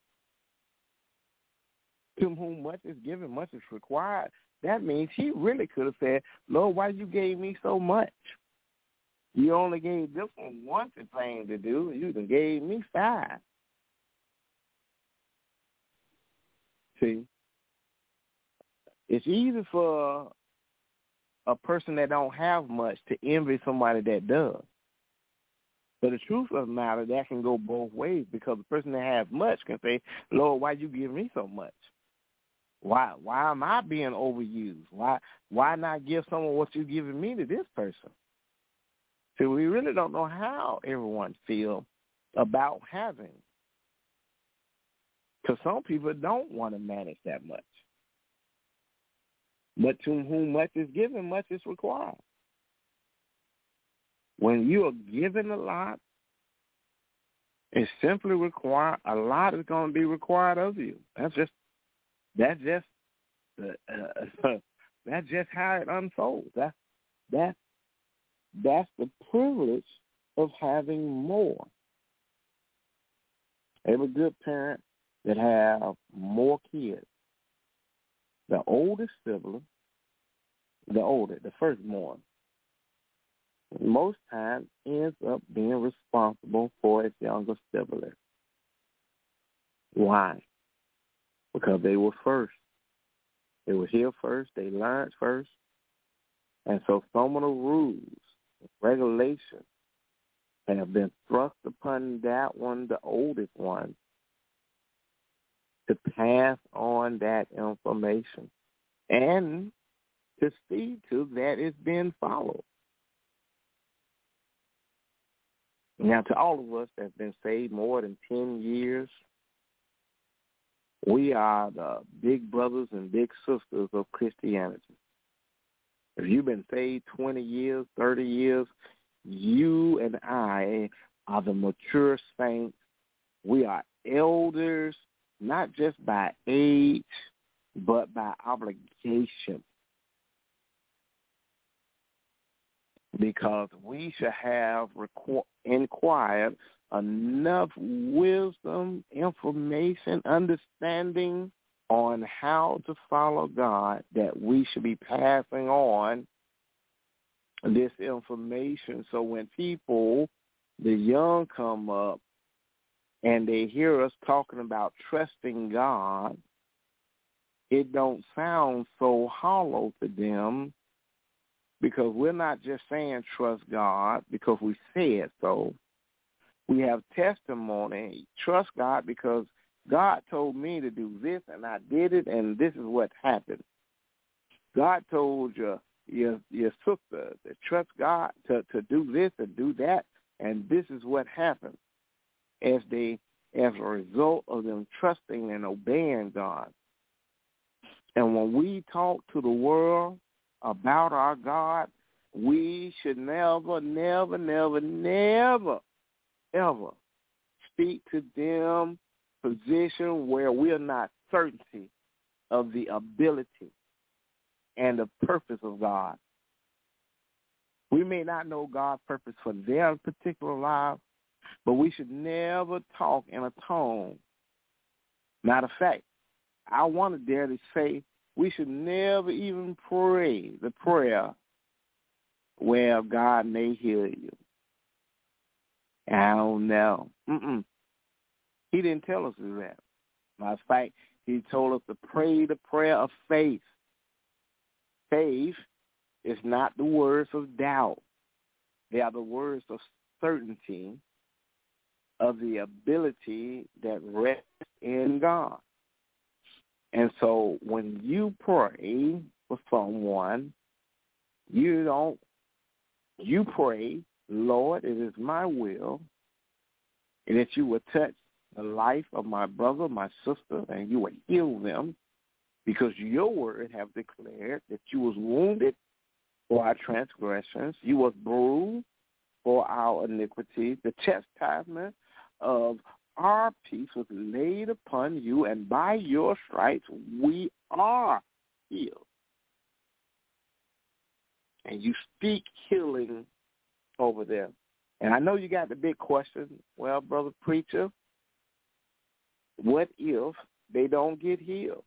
To whom much is given, much is required. That means he really could have said, Lord, why you gave me so much? You only gave this one one thing to do. You done gave me five. See, it's easy for a person that don't have much to envy somebody that does. But the truth of the matter, that can go both ways, because the person that has much can say, Lord, why you give me so much? Why why am I being overused? Why why not give someone what you're giving me to this person? So we really don't know how everyone feels about having. Because some people don't want to manage that much. But to whom much is given, much is required. When you are given a lot, it simply require a lot is going to be required of you. That's just that's just uh, uh, that's just how it unfolds. That's that's that's the privilege of having more. Every good parent that have more kids, the oldest sibling, the older, the firstborn, most times ends up being responsible for its younger sibling. Why? Because they were first. They were here first. They learned first. And so some of the rules, regulations, have been thrust upon that one, the oldest one, to pass on that information and to see to that it's been followed. Now, to all of us that have been saved more than ten years, we are the big brothers and big sisters of Christianity. If you've been saved twenty years, thirty years, you and I are the mature saints. We are elders, not just by age, but by obligation. Because we should have requ- inquired enough wisdom, information, understanding on how to follow God that we should be passing on this information. So when people, the young, come up and they hear us talking about trusting God, it don't sound so hollow to them, because we're not just saying trust God because we said so. We have testimony. Trust God because God told me to do this, and I did it, and this is what happened. God told your your, your sister to trust God to, to do this and do that, and this is what happened as they as a result of them trusting and obeying God. And when we talk to the world about our God, we should never, never, never, never, ever speak to them position where we are not certainty of the ability and the purpose of God. We may not know God's purpose for their particular life, but we should never talk in a tone. Matter of fact, I want to dare to say we should never even pray the prayer where God may hear you. I don't know. Mm-mm. He didn't tell us to do that. Matter of fact, he told us to pray the prayer of faith. Faith is not the words of doubt. They are the words of certainty of the ability that rests in God. And so when you pray for someone, you don't, you pray, Lord, it is my will, and that you will touch the life of my brother, my sister, and you will heal them, because your word have declared that you was wounded for our transgressions, you was bruised for our iniquities, the chastisement of our peace was laid upon you, and by your stripes we are healed. And you speak healing over them. And I know you got the big question, well, brother preacher, what if they don't get healed?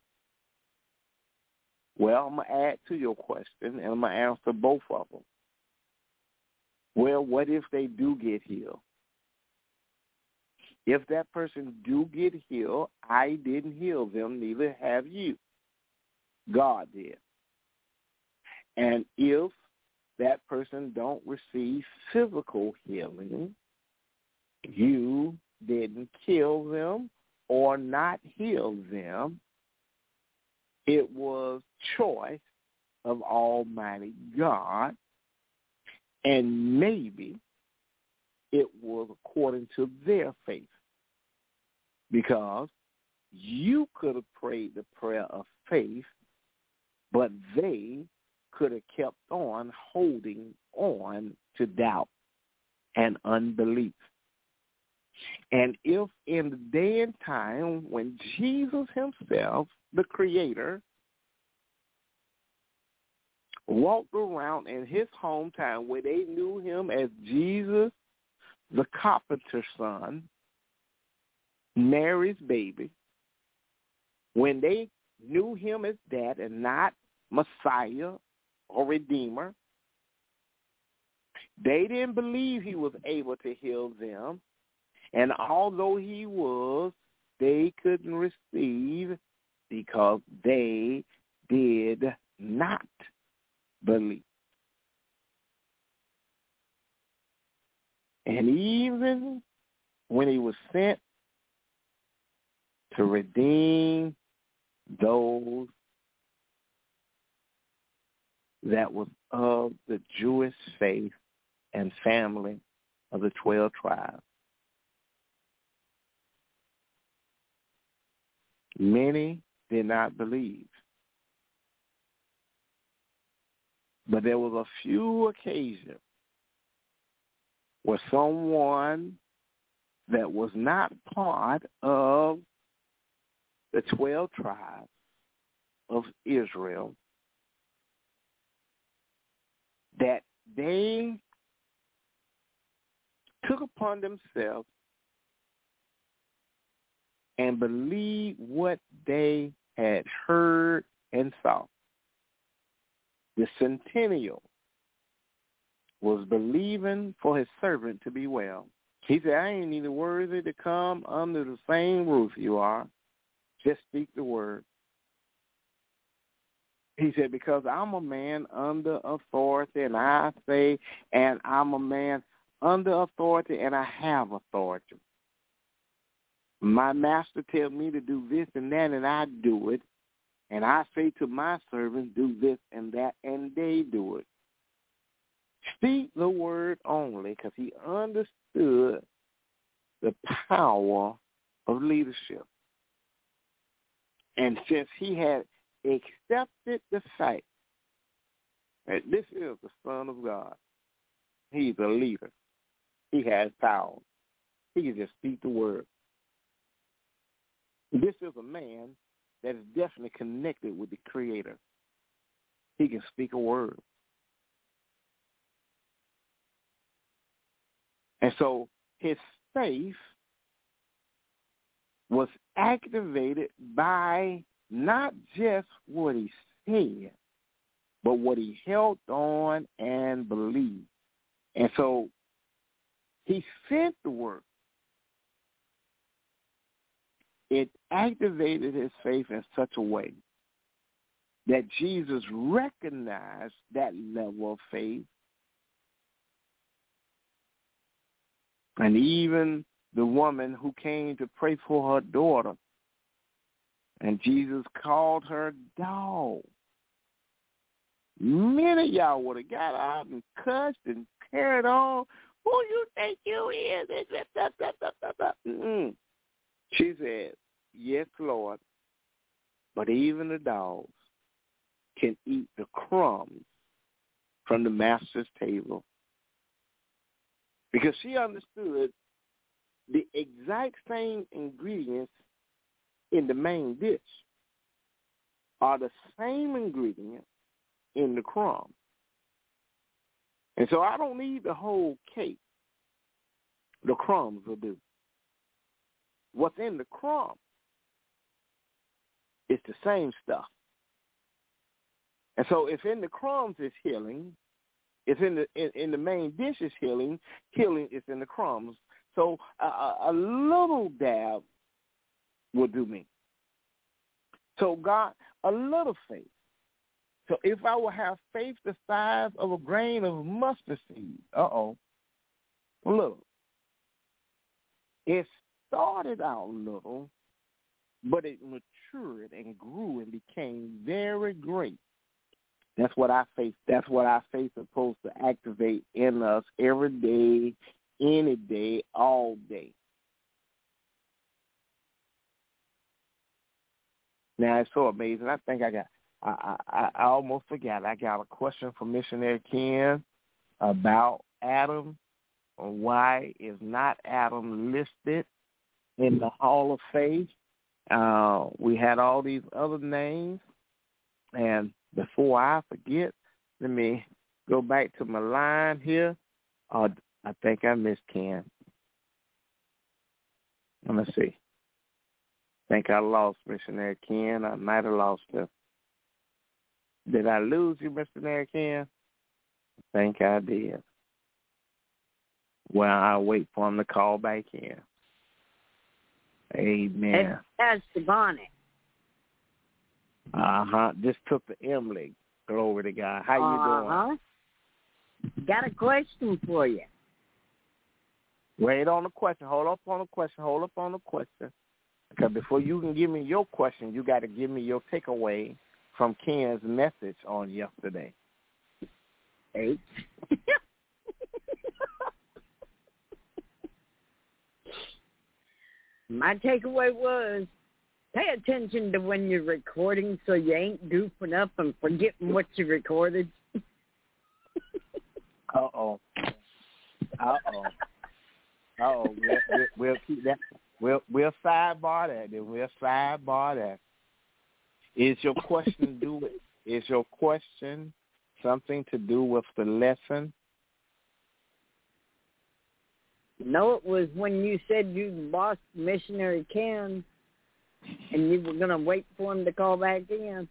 Well, I'm going to add to your question, and I'm going to answer both of them. Well, what if they do get healed? If that person do get healed, I didn't heal them, neither have you. God did. And if that person don't receive physical healing, you didn't kill them or not heal them. It was choice of Almighty God, and maybe it was according to their faith, because you could have prayed the prayer of faith, but they could have kept on holding on to doubt and unbelief. And if in the day and time when Jesus himself, the Creator, walked around in his hometown where they knew him as Jesus, the carpenter's son, Mary's baby, when they knew him as that and not Messiah or Redeemer, they didn't believe he was able to heal them. And although he was, they couldn't receive because they did not believe. And even when he was sent to redeem those that was of the Jewish faith and family of the twelve tribes, many did not believe. But there was a few occasions where someone that was not part of the twelve tribes of Israel, that they took upon themselves and believed what they had heard and saw. The centennial was believing for his servant to be well. He said, I ain't even worthy to come under the same roof you are. Just speak the word. He said, because I'm a man under authority, and I say, and I'm a man under authority, and I have authority. My master tells me to do this and that, and I do it. And I say to my servants, do this and that, and they do it. Speak the word only, because he understood the power of leadership. And since he had accepted the fact that this is the Son of God, he's a leader. He has power. He can just speak the word. This is a man that is definitely connected with the Creator. He can speak a word. And so his faith was activated by not just what he said, but what he held on and believed. And so he sent the word. It activated his faith in such a way that Jesus recognized that level of faith. And even the woman who came to pray for her daughter, and Jesus called her dog. Many of y'all would have got out and cussed and carried on. Who you think you is? Mm-mm. She said, yes, Lord, but even the dogs can eat the crumbs from the master's table. Because she understood the exact same ingredients in the main dish are the same ingredients in the crumbs. And so I don't need the whole cake. The crumbs will do. What's in the crumb is the same stuff. And so if in the crumbs is healing, if in the in, in the main dish is healing, healing is in the crumbs. So uh, a little dab will do me. So God, a little faith. So if I will have faith the size of a grain of mustard seed, uh-oh, a little. It started out little, but it matured and grew and became very great. That's what our faith, that's what our faith is supposed to activate in us every day, any day, all day. Now, it's so amazing. I think I got, I, I, I almost forgot. I got a question from Missionary Ken about Adam. Why is not Adam listed in the Hall of Faith? Uh, we had all these other names. And before I forget, let me go back to my line here. Uh, I think I missed Ken. Let me see. I think I lost Missionary Ken. I might have lost her. Did I lose you, Missionary Ken? I think I did. Well, I'll wait for him to call back in. Amen. Pastor Bonnie. Uh-huh. Just took the Emily. Glory to God. How you doing? Uh-huh. Got a question for you. Wait on the question. Hold up on the question. Hold up on the question. Because before you can give me your question, you got to give me your takeaway from Ken's message on yesterday. Hey. My takeaway was, pay attention to when you're recording so you ain't goofing up and forgetting what you recorded. Uh-oh. Uh-oh. Uh-oh. We'll, we'll, we'll keep that. We'll, we'll sidebar that. Then we'll sidebar that. Is your question do it? Is your question something to do with the lesson? No, it was when you said you lost Missionary Ken and you were going to wait for him to call back in.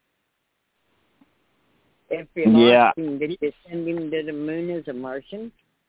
If you lost Yeah. him, did you send him to the moon as a Martian?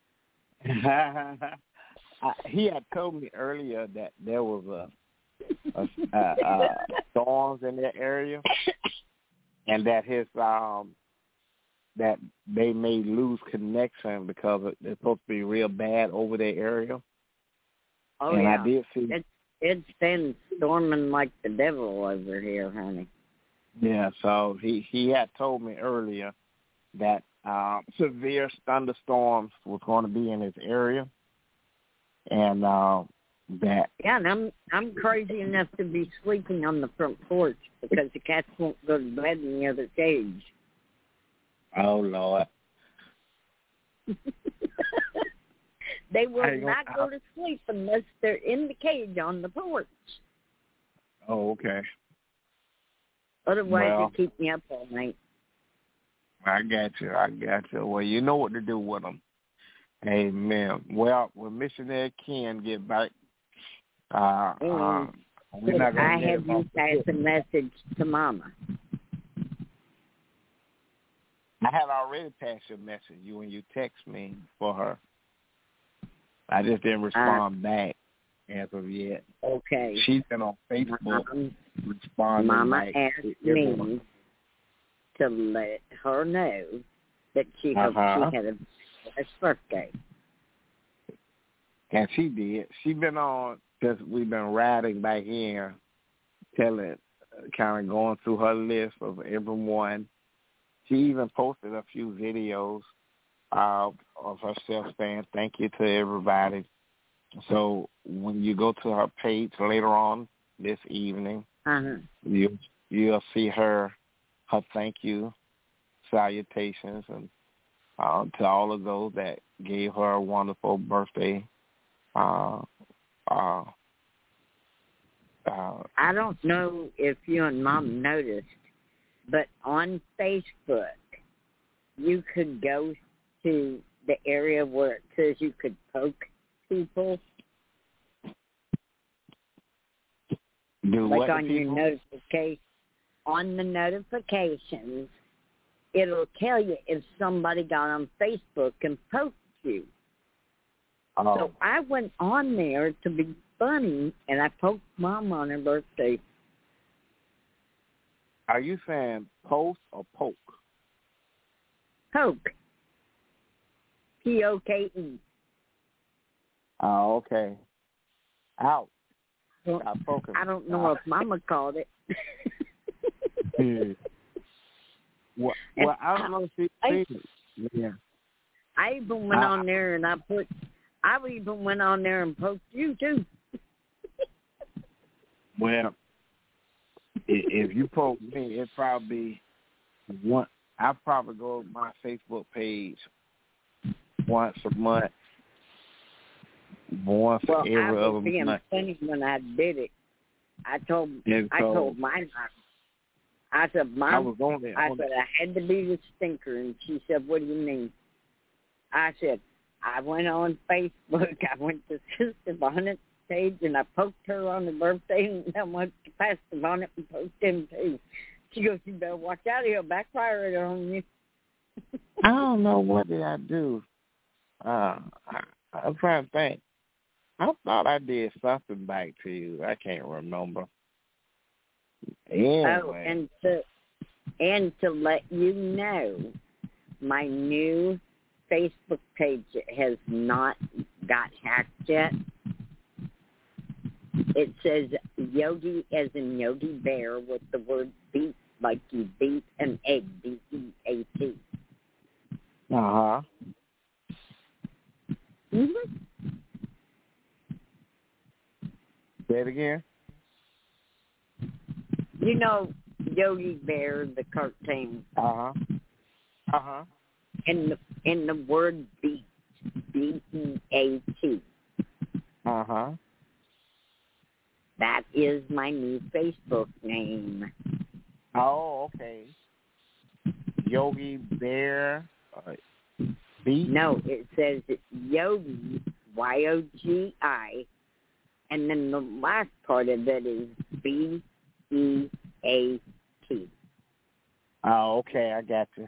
I, he had told me earlier that there was a, a, a, a storms in that area, and that his um that they may lose connection because it's supposed to be real bad over their area. Oh and yeah, I did see. It's, it's been storming like the devil over here, honey. Yeah, so he he had told me earlier that uh, severe thunderstorms was going to be in his area. And uh, that yeah, and I'm I'm crazy enough to be sleeping on the front porch because the cats won't go to bed in the other cage. Oh Lord, they will Hey, not uh, go to sleep unless they're in the cage on the porch. Oh, okay. Otherwise, Well, they keep me up all night. I got you. I got you. Well, you know what to do with them. Amen. Well, when Missionary Ken get back, uh, uh, we're not I going to have you pass a message to Mama. I had already passed your message. You when you text me for her. I just didn't respond uh, back as of yet. Okay. She's been on Facebook Mom, responding. Mama back asked to me to let her know that she hoped uh-huh. she had a blessed birthday. And she did. She's been on because we've been riding back in, telling, kind of going through her list of everyone. She even posted a few videos uh, of herself saying thank you to everybody. So when you go to her page later on this evening, uh-huh. you, you'll see her, her thank you salutations and uh, to all of those that gave her a wonderful birthday. Uh, uh, uh, I don't know if you and Mom noticed, but on Facebook, you could go to the area where it says you could poke people. Do like what on your people? notification, on the notifications, it'll tell you if somebody got on Facebook and poked you. Oh. So I went on there to be funny, and I poked Mom on her birthday. Are you saying post or poke? Poke. P O K E. Oh, okay. Ouch. Well, I don't know if Mama called it. well, well, I don't know if she I, yeah. I even went I, on there and I put, I even went on there and poked you too. Well, if you poke me, it probably one. I probably go to my Facebook page once a month, once well, every I was other being month. funny when I did it. I told, And I so, told my mom. I said, Mom, I was on there. I on said, I had to be the stinker. And she said, what do you mean? I said, I went on Facebook. I went to Sister Bonnet's page, and I poked her on her birthday, and then went to Pastor Bonnet and poked him, too. She goes, you better watch out. He'll backfire it on you. I don't know what did I do. Uh, I, I'm trying to think. I thought I did something back to you. I can't remember. Anyway. Oh, and to and to let you know, my new Facebook page has not got hacked yet. It says Yogi as in Yogi Bear with the word beat, like you beat an egg, B E A T. Uh-huh. Mm-hmm. Say it again. You know Yogi Bear, the cartoon. Uh-huh. Uh-huh. And the, and the word beat, B E A T. Uh-huh. That is my new Facebook name. Oh, okay. Yogi Bear uh, Beat? No, it says Yogi, Y O G I, and then the last part of it is B E A T. Oh, okay, I got you.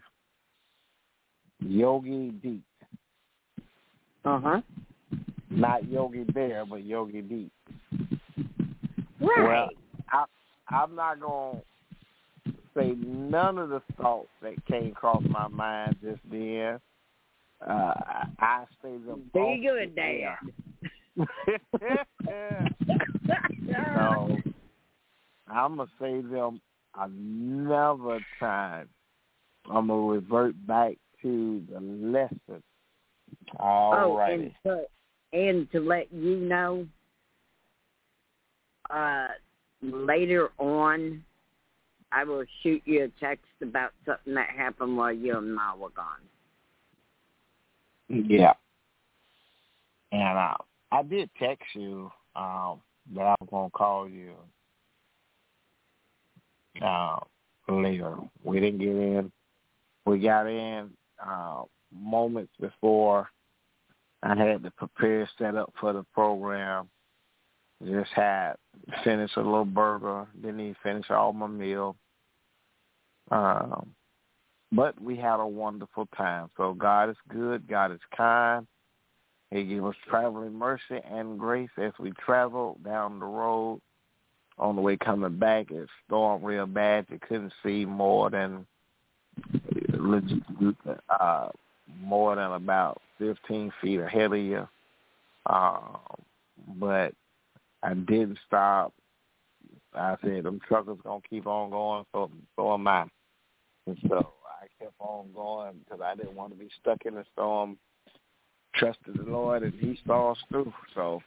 Yogi Beat. Uh-huh. Not Yogi Bear, but Yogi Beat. Right. Well, I, I'm not going to say none of the thoughts that came across my mind just then. Uh, I say them Be good, Dad. So, I'm going to say them another time. I'm going to revert back to the lesson. All oh, righty. and to, and to let you know, uh, later on, I will shoot you a text about something that happened while you and Ma were gone. Yeah. And uh, I did text you um, that I was going to call you uh, later. We didn't get in. We got in uh, moments before I had to prepare, set up for the program. Just had finished a little burger. Didn't even finish all my meal. Um, but we had a wonderful time. So God is good. God is kind. He gave us traveling mercy and grace as we traveled down the road. On the way coming back, it stormed real bad. You couldn't see more than uh, more than about fifteen feet ahead of you. Uh, but I didn't stop. I said, them truckers going to keep on going, so, so am I. And so I kept on going because I didn't want to be stuck in the storm. Trusted the Lord, and he saw us through. So,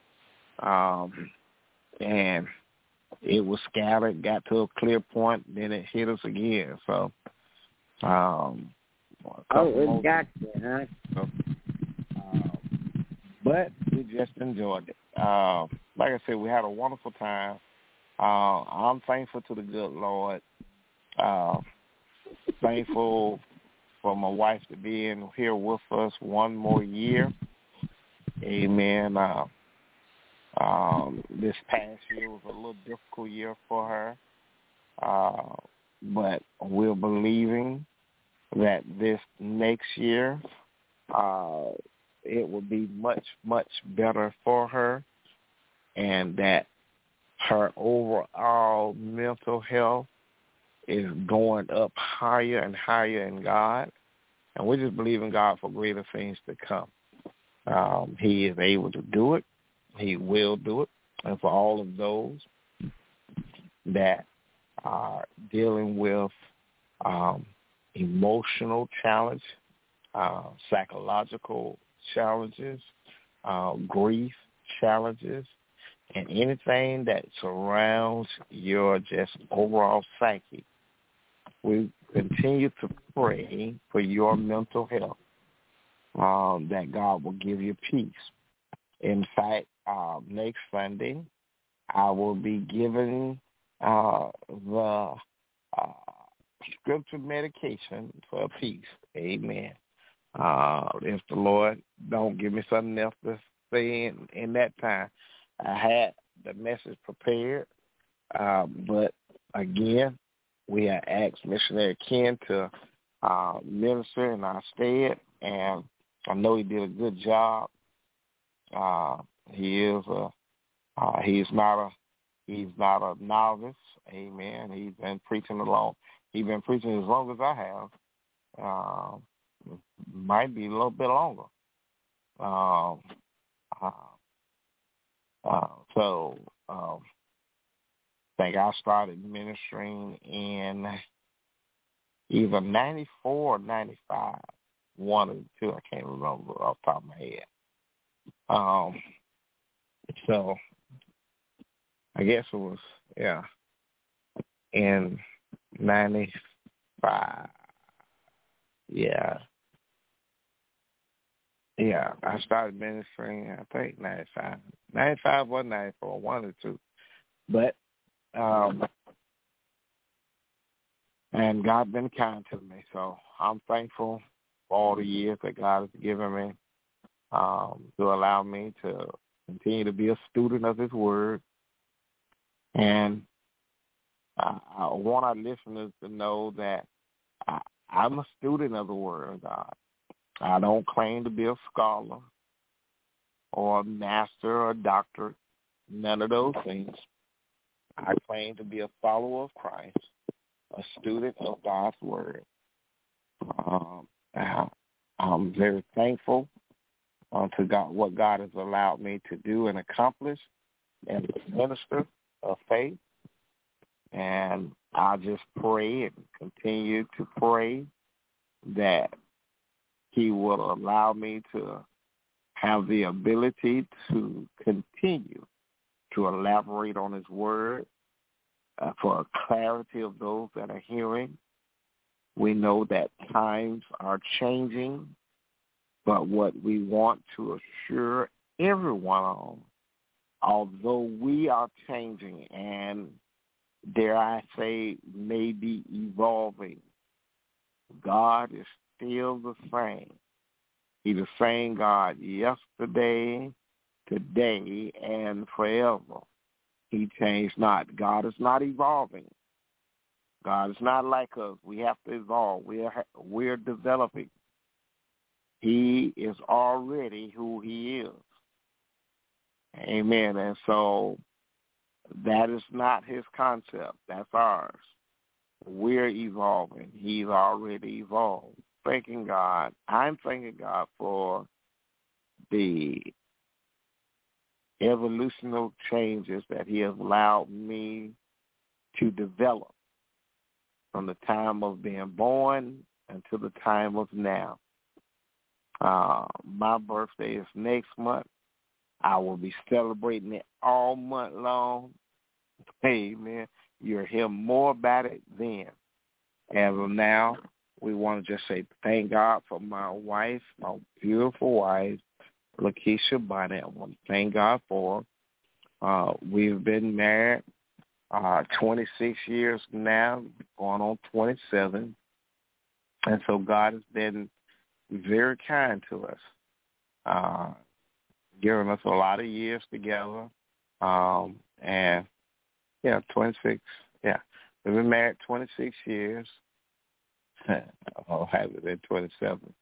um, and it was scattered, got to a clear point, then it hit us again. So, um, oh, it got you, huh? So, um, but we just enjoyed it. Uh, like I said, we had a wonderful time. Uh, I'm thankful to the good Lord. Uh, thankful for my wife to be in here with us one more year. Amen. Uh, um, this past year was a little difficult year for her, uh, but we're believing that this next year uh, it will be much, much better for her, and that her overall mental health is going up higher and higher in God. And we just believe in God for greater things to come. Um, he is able to do it. He will do it. And for all of those that are dealing with um, emotional challenge, uh, psychological challenges, uh, grief challenges, and anything that surrounds your just overall psyche, we continue to pray for your mental health, um, that God will give you peace. In fact, uh, next Sunday, I will be giving uh, the uh, scripture medication for peace. Amen. Uh, if the Lord don't give me something else to say in, in that time, I had the message prepared, uh, but again, we have asked Missionary Ken to uh, minister in our stead, and I know he did a good job. Uh, he is a, uh, he is not He's not a novice. Amen. He's been preaching along. He's been preaching as long as I have. Uh, might be a little bit longer. Um, uh, uh, so um, I think I started ministering in either ninety-four or ninety-five. One of the two. I can't remember off the top of my head. Um, so I guess it was, yeah, in ninety-five. Yeah. Yeah, I started ministering, I think, ninety-five. ninety-five or ninety-four, one or two. But, um, and God been kind to me, so I'm thankful for all the years that God has given me um, to allow me to continue to be a student of his word. And I, I want our listeners to know that I, I'm a student of the word of God. I don't claim to be a scholar or a master or a doctor, none of those things. I claim to be a follower of Christ, a student of God's word. Um, I'm very thankful uh, to God, what God has allowed me to do and accomplish as a minister of faith. And I just pray and continue to pray that he will allow me to have the ability to continue to elaborate on his word uh, for clarity of those that are hearing. We know that times are changing, but what we want to assure everyone on, although we are changing and, dare I say, maybe evolving, God is still the same. He's the same God yesterday, today, and forever. He changed not. God is not evolving. God is not like us. We have to evolve. We're, we're developing. He is already who he is. Amen. And so that is not his concept. That's ours. We're evolving. He's already evolved. Thanking God. I'm thanking God for the evolutionary changes that he has allowed me to develop from the time of being born until the time of now. Uh, my birthday is next month. I will be celebrating it all month long. Amen. You'll hear more about it then. As of now, we want to just say thank God for my wife, my beautiful wife, Lakeisha Bonnet. I want to thank God for her. Uh, we've been married uh, twenty-six years now, going on twenty-seven. And so God has been very kind to us, uh, giving us a lot of years together. Um, and, yeah, twenty-six, yeah. We've been married twenty-six years. Oh, have it been twenty-seven?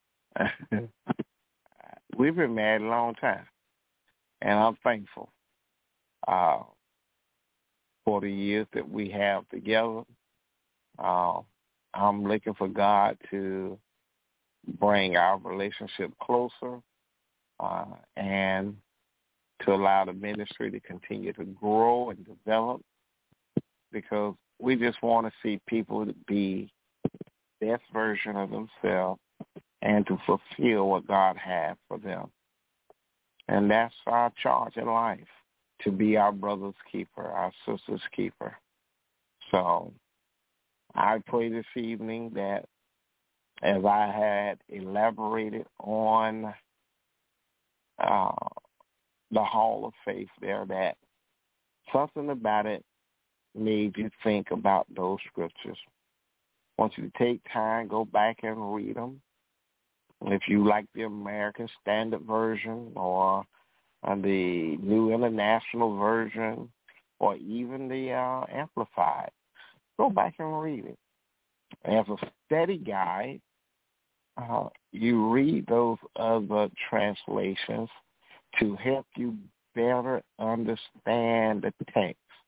We've been married a long time, and I'm thankful uh, for the years that we have together. Uh, I'm looking for God to bring our relationship closer uh, and to allow the ministry to continue to grow and develop, because we just want to see people to be the best version of themselves and to fulfill what God has for them. And that's our charge in life, to be our brother's keeper, our sister's keeper. So I pray this evening that as I had elaborated on uh, the Hall of Faith there, that something about it made you think about those scriptures. I want you to take time, go back and read them. If you like the American Standard Version or uh, the New International Version or even the uh, Amplified, go back and read it. As a study guide, uh, you read those other translations to help you better understand the text.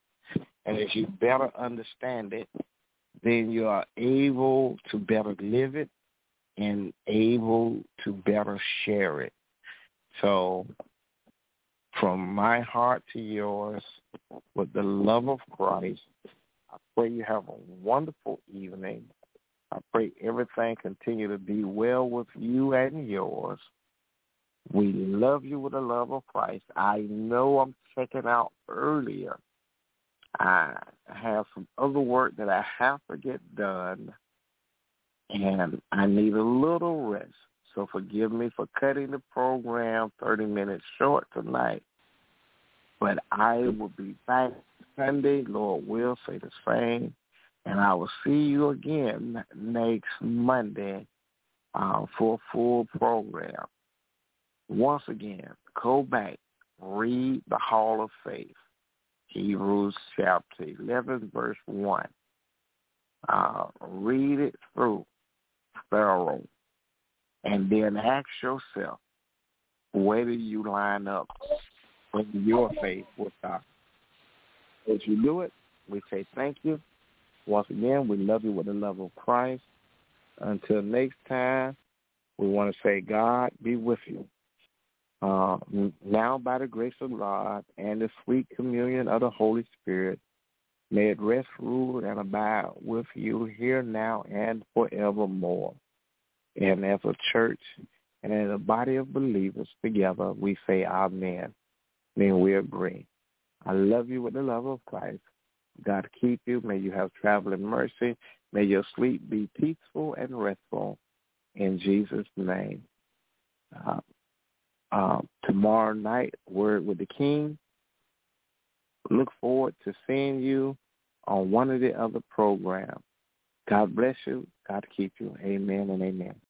And as you better understand it, then you are able to better live it and able to better share it. So from my heart to yours, with the love of Christ, I pray you have a wonderful evening. I pray everything continue to be well with you and yours. We love you with the love of Christ. I know I'm checking out earlier. I have some other work that I have to get done, and I need a little rest. So forgive me for cutting the program thirty minutes short tonight. But I will be back Sunday, Lord will say the same. And I will see you again next Monday uh, for a full program. Once again, go back, read the Hall of Faith, Hebrews chapter eleven, verse one. Uh, read it through thorough, and then ask yourself, where do you line up with your faith with God? As you do it, we say thank you. Once again, we love you with the love of Christ. Until next time, we want to say, God be with you. Uh, now, by the grace of God and the sweet communion of the Holy Spirit, may it rest, rule, and abide with you here, now, and forevermore. And as a church and as a body of believers together, we say amen. Then we agree. I love you with the love of Christ. God keep you. May you have traveling mercy. May your sleep be peaceful and restful. In Jesus' name. Uh, uh, tomorrow night, Word with the King. Look forward to seeing you on one of the other programs. God bless you. God keep you. Amen and amen.